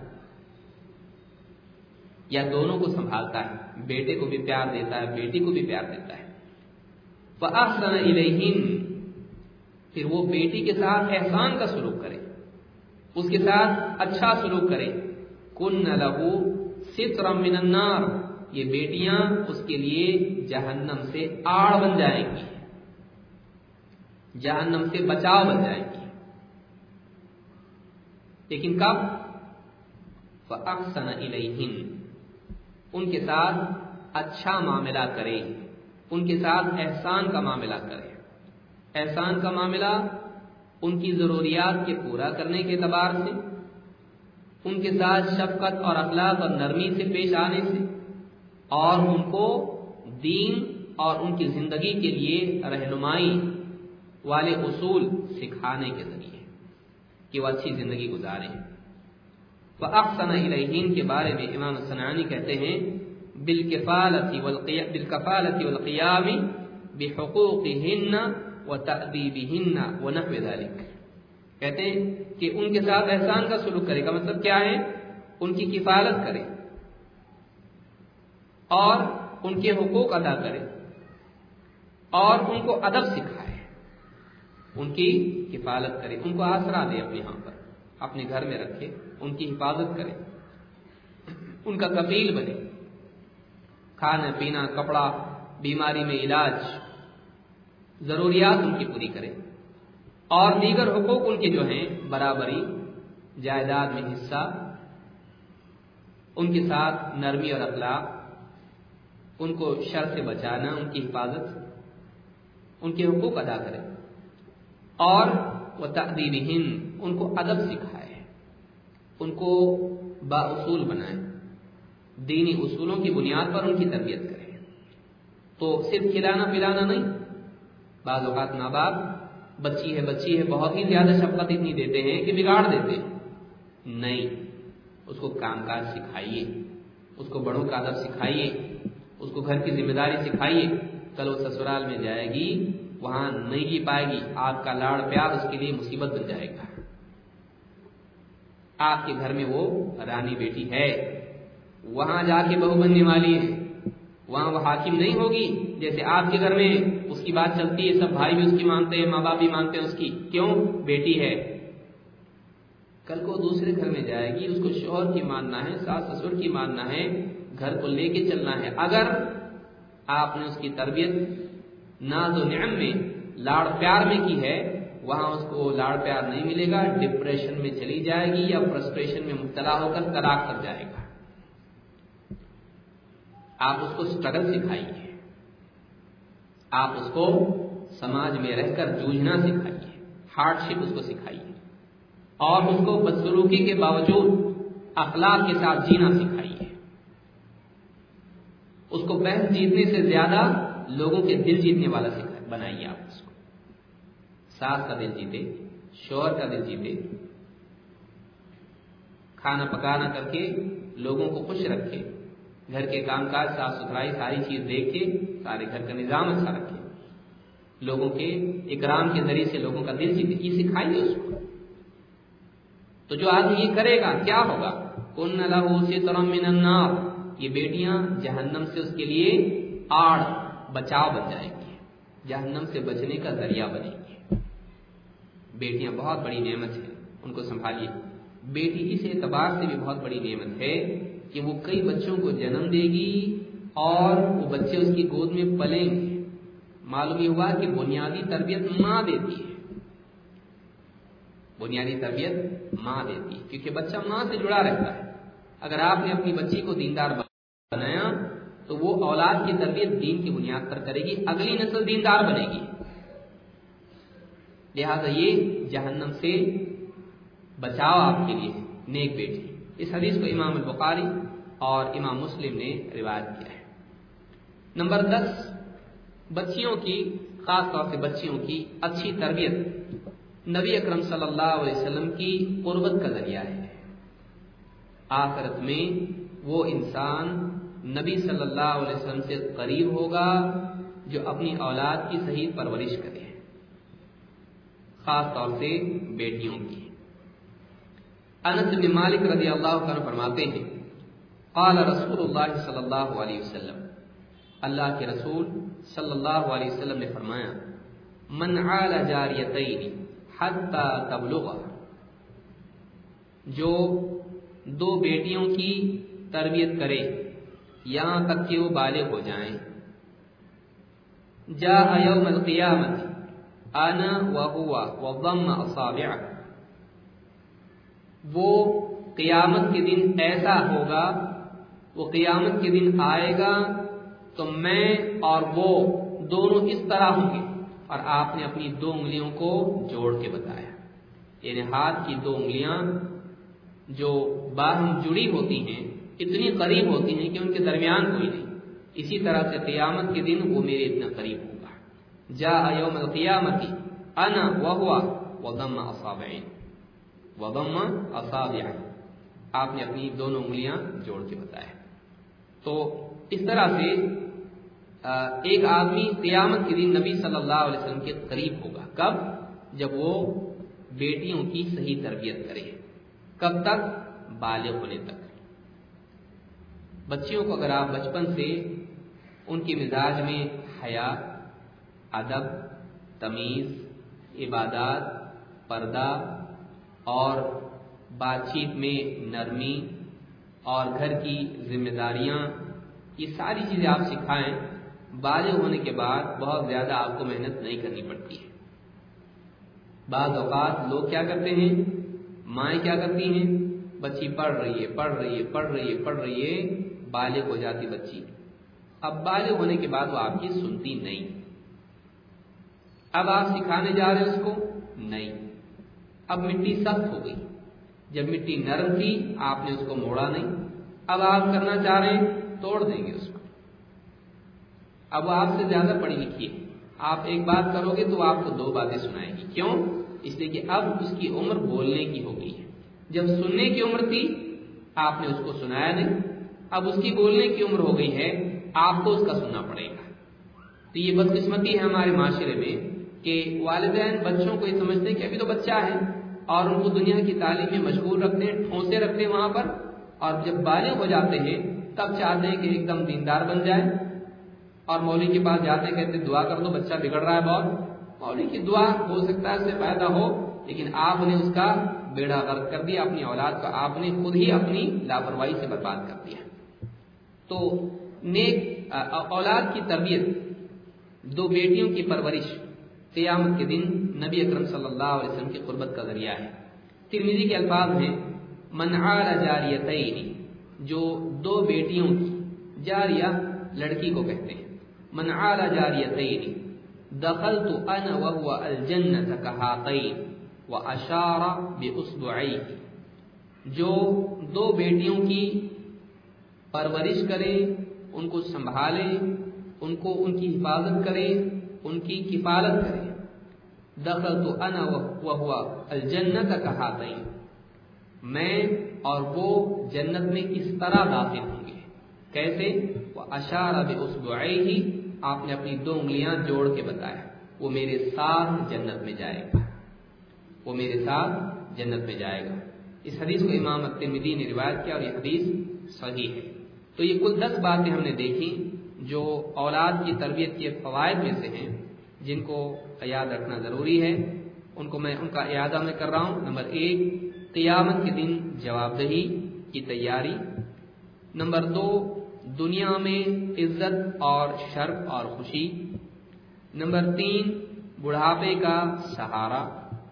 یا دونوں کو سنبھالتا ہے، بیٹے کو بھی پیار دیتا ہے، بیٹی کو بھی پیار دیتا ہے۔ فَأَحْسَنَ إِلَيْهِنَّ، پھر وہ بیٹی کے ساتھ احسان کا سلوک کرے، اس کے ساتھ اچھا سلوک کرے۔ كُنَّ لَهُ سِتْرًا مِّنَ النَّارِ، یہ بیٹیاں اس کے لیے جہنم سے آڑ بن جائیں گی، جہنم سے بچاؤ بن جائیں گی۔ لیکن کب؟ فَأَحْسَنَ إِلَيْهِنَّ، ان کے ساتھ اچھا معاملہ کرے، ان کے ساتھ احسان کا معاملہ کرے۔ احسان کا معاملہ ان کی ضروریات کے پورا کرنے کے اعتبار سے، ان کے ساتھ شفقت اور اخلاق اور نرمی سے پیش آنے سے، اور ان کو دین اور ان کی زندگی کے لیے رہنمائی والے اصول سکھانے کے ذریعے کہ وہ اچھی زندگی گزاریں۔ وَأَحْسَنَ إِلَيْهِنْ کے بارے میں امام صنعانی کہتے ہیں بالکفالۃ بالکفالۃ والقیام بحقوقهن وتأدیبهن ونحو ذلك، کہتے ہیں کہ ان کے ساتھ احسان کا سلوک کرے گا، مطلب کیا ہے؟ ان کی کفالت کرے اور ان کے حقوق ادا کرے اور ان کو ادب سکھائے، ان کی کفالت کرے، ان کو آسرا دے، اپنے یہاں پر اپنے گھر میں رکھے، ان کی حفاظت کرے، ان کا کفیل بنے، کھانا پینا، کپڑا، بیماری میں علاج، ضروریات ان کی پوری کرے، اور دیگر حقوق ان کے جو ہیں برابری، جائیداد میں حصہ، ان کے ساتھ نرمی اور اخلاق، ان کو شر سے بچانا، ان کی حفاظت، ان کے حقوق ادا کرے، اور وتأدیبہن ان کو ادب سکھائے، ان کو بااصول بنائے، دینی اصولوں کی بنیاد پر ان کی تربیت کرے۔ تو صرف کھلانا پلانا نہیں، بعض اوقات ماں باپ بچی ہے بچی ہے بہت ہی زیادہ شفقت اتنی دیتے ہیں کہ بگاڑ دیتے ہیں، نہیں، اس کو کام کاج سکھائیے، اس کو بڑوں کا ادب سکھائیے، اس کو گھر کی ذمہ داری سکھائیے، کل وہ سسرال میں جائے گی وہاں نہیں جی پائے گی، آپ کا لاڑ پیار اس کے لیے مصیبت بن جائے گا۔ آپ کے گھر میں وہ رانی بیٹی ہے، وہاں جا کے بہو بننے والی ہے، وہاں وہ حاکم نہیں ہوگی جیسے آپ کے گھر میں اس کی بات چلتی ہے، سب بھائی بھی اس کی مانتے ہیں، ماں باپ بھی مانتے ہیں اس کی، کیوں؟ بیٹی ہے۔ کل کو دوسرے گھر میں جائے گی، اس کو شوہر کی ماننا ہے، ساس سسر کی ماننا ہے، گھر کو لے کے چلنا ہے۔ اگر آپ نے اس کی تربیت ناز و نعم میں، لاڑ پیار میں کی ہے، وہاں اس کو لاڑ پیار نہیں ملے گا، ڈپریشن میں چلی جائے گی یا فرسٹریشن میں مبتلا ہو کر طلاق کر جائے گا۔ آپ اس کو سٹرگل سکھائیے، آپ اس کو سماج میں رہ کر جوجھنا سکھائیے، ہارڈ شپ اس کو سکھائیے، اور اس کو بدسلوکی کے باوجود اخلاق کے ساتھ جینا سکھائیے۔ اس کو بحث جیتنے سے زیادہ لوگوں کے دل جیتنے والا بنائیے۔ آپ اس کو ساس کا دل جیتے، شوہر کا دل جیتے، کھانا پکانا کر کے لوگوں کو خوش رکھے، گھر کے کام کاج، صاف ستھرائی، ساری چیز دیکھ کے سارے گھر کا نظام اچھا رکھے، لوگوں کے اکرام کے ذریعے سے لوگوں کا دل جیتے، یہ سکھائیے اس کو۔ تو جو آدمی یہ کرے گا کیا ہوگا؟ کن لہ سترا من النار، یہ بیٹیاں جہنم سے اس کے لیے آڑ، بچاؤ بن جائیں گی، جہنم سے بچنے کا ذریعہ بنے گی۔ بیٹیاں بہت بڑی نعمت ہے، ان کو سنبھالیے۔ بیٹی اس اعتبار سے بھی بہت بڑی نعمت ہے کہ وہ کئی بچوں کو جنم دے گی اور وہ بچے اس کی گود میں پلیں گے۔ معلوم یہ ہوا کہ بنیادی تربیت ماں دیتی ہے، بنیادی تربیت ماں دیتی ہے، کیونکہ بچہ ماں سے جڑا رہتا ہے۔ اگر آپ نے اپنی بچی کو دیندار بنایا تو وہ اولاد کی تربیت دین کی بنیاد پر کرے گی، اگلی نسل دیندار بنے گی۔ لہذا یہ جہنم سے بچاؤ آپ کے لیے نیک بیٹی۔ اس حدیث کو امام البخاری اور امام مسلم نے روایت کیا ہے۔ نمبر دس، بچیوں کی، خاص طور سے بچیوں کی اچھی تربیت نبی اکرم صلی اللہ علیہ وسلم کی قربت کا ذریعہ ہے۔ آخرت میں وہ انسان نبی صلی اللہ علیہ وسلم سے قریب ہوگا جو اپنی اولاد کی صحیح پرورش کرے، خاص طور سے بیٹیوں کی۔ انس بن مالک رضی اللہ عنہ فرماتے ہیں قال رسول اللہ صلی اللہ علیہ وسلم، اللہ کے رسول صلی اللہ علیہ وسلم نے فرمایا من عال جاریتین حتی تبلغا، جو دو بیٹیوں کی تربیت کرے یہاں تک کہ وہ بالغ ہو جائیں، جاء یوم القیامت انا وهو وضم اصابعه، وہ قیامت کے دن ایسا ہوگا، وہ قیامت کے دن آئے گا تو میں اور وہ دونوں اس طرح ہوں گے، اور آپ نے اپنی دو انگلیوں کو جوڑ کے بتایا، یعنی ہاتھ کی دو انگلیاں جو باہم جڑی ہوتی ہیں اتنی قریب ہوتی ہیں کہ ان کے درمیان کوئی نہیں، اسی طرح سے قیامت کے دن وہ میرے اتنا قریب ہوگا۔ جاء یوم القیامت انا وہو وضم اصابعین وضم اصابعین، آپ نے اپنی دونوں انگلیاں جوڑ کے بتایا۔ تو اس طرح سے ایک آدمی قیامت کے دن نبی صلی اللہ علیہ وسلم کے قریب ہوگا۔ کب؟ جب وہ بیٹیوں کی صحیح تربیت کرے۔ کب تک؟ بالغ ہونے تک۔ بچیوں کو اگر آپ بچپن سے ان کے مزاج میں حیا، ادب، تمیز، عبادات، پردہ اور بات چیت میں نرمی اور گھر کی ذمہ داریاں، یہ ساری چیزیں آپ سکھائیں، بالغ ہونے کے بعد بہت زیادہ آپ کو محنت نہیں کرنی پڑتی ہے۔ بعض اوقات لوگ کیا کرتے ہیں، مائیں کیا کرتی ہیں، بچی پڑھ رہی ہے پڑھ رہی ہے پڑھ رہی ہے پڑھ رہی ہے بالغ ہو جاتی بچی، اب بالغ ہونے کے بعد وہ آپ کی سنتی نہیں، اب آپ سکھانے جا رہے ہیں اس کو نہیں، اب مٹی سخت ہو گئی، جب مٹی نرم تھی آپ نے اس کو موڑا نہیں، اب آپ کرنا چاہ رہے ہیں توڑ دیں گے اس کو۔ اب وہ آپ سے زیادہ پڑھی لکھی ہے، آپ ایک بات کرو گے تو آپ کو دو باتیں سنائے گی، کیوں؟ اس لیے کہ اب اس کی عمر بولنے کی ہو گئی ہے، جب سننے کی عمر تھی آپ نے اس کو سنایا نہیں، اب اس کی بولنے کی عمر ہو گئی ہے، آپ کو اس کا سننا پڑے گا۔ تو یہ بدقسمتی ہے ہمارے معاشرے میں کہ والدین بچوں کو یہ سمجھتے ہیں کہ ابھی تو بچہ ہے اور ان کو دنیا کی تعلیم میں مشغول رکھتے ہیں، ٹھونسے رکھتے ہیں وہاں پر، اور جب بالغ ہو جاتے ہیں تب چاہتے ہیں کہ ایک دم دیندار بن جائے، اور مولوی کے پاس جاتے ہیں کہتے ہیں دعا کر دو بچہ بگڑ رہا ہے بہت، مولوی کی دعا ہو سکتا ہے اس سے فائدہ ہو، لیکن آپ نے اس کا بیڑا غرق کر دیا، اپنی اولاد کا آپ نے خود ہی اپنی لاپرواہی سے برباد کر دیا۔ تو نیک اولاد کی تربیت، دو بیٹیوں کی پرورش قیامت کے دن نبی اکرم صلی اللہ علیہ وسلم کی قربت کا ذریعہ ہے۔ ترمذی کے الفاظ ہیں من عال جاریتین، جو دو بیٹیوں کی، جاریہ لڑکی کو کہتے ہیں، من عال جاریتین دخلت انا وهو الجنة كهاتين واشار باصبعيه، جو دو بیٹیوں کی پرورش کرے، ان کو سنبھالے، ان کو ان کی حفاظت کرے، ان کی کفالت کرے، دخلت انا وهو الجنة كهاتين، میں اور وہ جنت میں اس طرح داخل ہوں گے، کیسے؟ واشار باصبعيه، آپ نے اپنی دو انگلیاں جوڑ کے بتایا، وہ میرے ساتھ جنت میں جائے گا، وہ میرے ساتھ جنت میں جائے گا۔ اس حدیث کو امام الترمذی نے روایت کیا اور یہ حدیث صحیح ہے۔ تو یہ کل دس باتیں ہم نے دیکھی جو اولاد کی تربیت کے فوائد میں سے ہیں، جن کو یاد رکھنا ضروری ہے، ان کو میں ان کا اعادہ میں کر رہا ہوں۔ نمبر ایک، قیامت کے دن جواب دہی کی تیاری۔ نمبر دو، دنیا میں عزت اور شرف اور خوشی۔ نمبر تین، بڑھاپے کا سہارا۔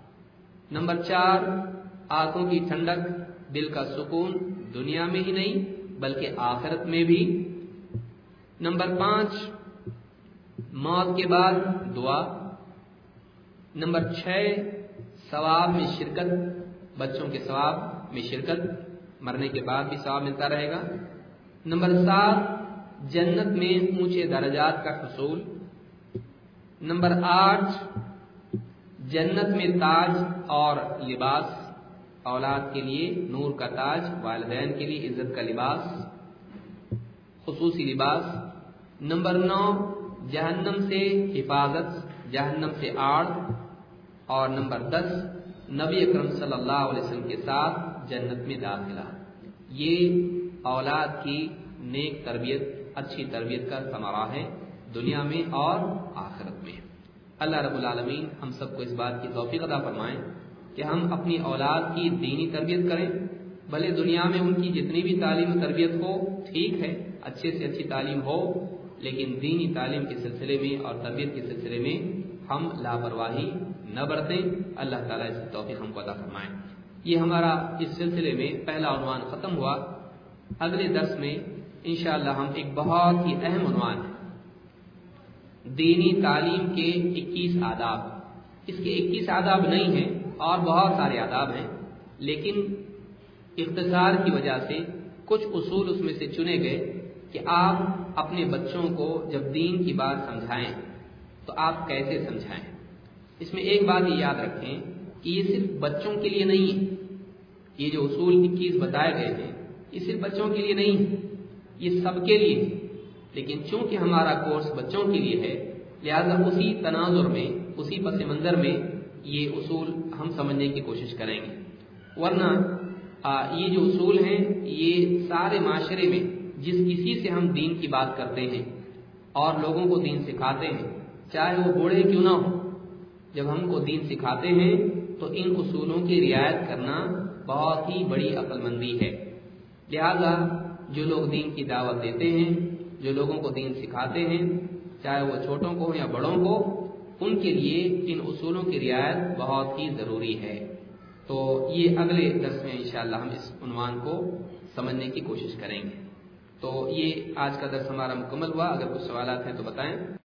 نمبر چار، آنکھوں کی ٹھنڈک، دل کا سکون، دنیا میں ہی نہیں بلکہ آخرت میں بھی۔ نمبر پانچ، موت کے بعد دعا۔ نمبر چھ، ثواب میں شرکت، بچوں کے ثواب میں شرکت، مرنے کے بعد بھی ثواب ملتا رہے گا۔ نمبر سات، جنت میں اونچے درجات کا حصول۔ نمبر آٹھ، جنت میں تاج اور لباس، اولاد کے لیے نور کا تاج، والدین کے لیے عزت کا لباس، خصوصی لباس۔ نمبر نو، جہنم سے حفاظت، جہنم سے آڑ۔ اور نمبر دس، نبی اکرم صلی اللہ علیہ وسلم کے ساتھ جنت میں داخلہ۔ یہ اولاد کی نیک تربیت، اچھی تربیت کا ثمرہ ہے دنیا میں اور آخرت میں۔ اللہ رب العالمین ہم سب کو اس بات کی توفیق عطا فرمائیں کہ ہم اپنی اولاد کی دینی تربیت کریں، بھلے دنیا میں ان کی جتنی بھی تعلیم و تربیت ہو ٹھیک ہے، اچھے سے اچھی تعلیم ہو، لیکن دینی تعلیم کے سلسلے میں اور تربیت کے سلسلے میں ہم لاپرواہی نہ برتیں۔ اللہ تعالیٰ اس کی توفیق ہم کو عطا فرمائیں۔ یہ ہمارا اس سلسلے میں پہلا عنوان ختم ہوا۔ اگلے درس میں انشاءاللہ ہم ایک بہت ہی اہم عنوان ہے، دینی تعلیم کے اکیس آداب۔ اس کے اکیس آداب نہیں ہیں اور بہت سارے آداب ہیں، لیکن اختصار کی وجہ سے کچھ اصول اس میں سے چنے گئے کہ آپ اپنے بچوں کو جب دین کی بات سمجھائیں تو آپ کیسے سمجھائیں۔ اس میں ایک بات یہ یاد رکھیں کہ یہ صرف بچوں کے لیے نہیں ہے، یہ جو اصول اکیس بتائے گئے ہیں یہ صرف بچوں کے لیے نہیں ہے، یہ سب کے لیے ہے، لیکن چونکہ ہمارا کورس بچوں کے لیے ہے لہذا اسی تناظر میں، اسی پس منظر میں یہ اصول ہم سمجھنے کی کوشش کریں گے، ورنہ یہ جو اصول ہیں یہ سارے معاشرے میں جس کسی سے ہم دین کی بات کرتے ہیں اور لوگوں کو دین سکھاتے ہیں، چاہے وہ بوڑھے کیوں نہ ہو، جب ہم کو دین سکھاتے ہیں تو ان اصولوں کی رعایت کرنا بہت ہی بڑی عقل مندی ہے۔ لہذا جو لوگ دین کی دعوت دیتے ہیں، جو لوگوں کو دین سکھاتے ہیں، چاہے وہ چھوٹوں کو یا بڑوں کو، ان کے لیے ان اصولوں کی رعایت بہت ہی ضروری ہے۔ تو یہ اگلے درس میں انشاءاللہ ہم اس عنوان کو سمجھنے کی کوشش کریں گے۔ تو یہ آج کا درس ہمارا مکمل ہوا، اگر کچھ سوالات ہیں تو بتائیں۔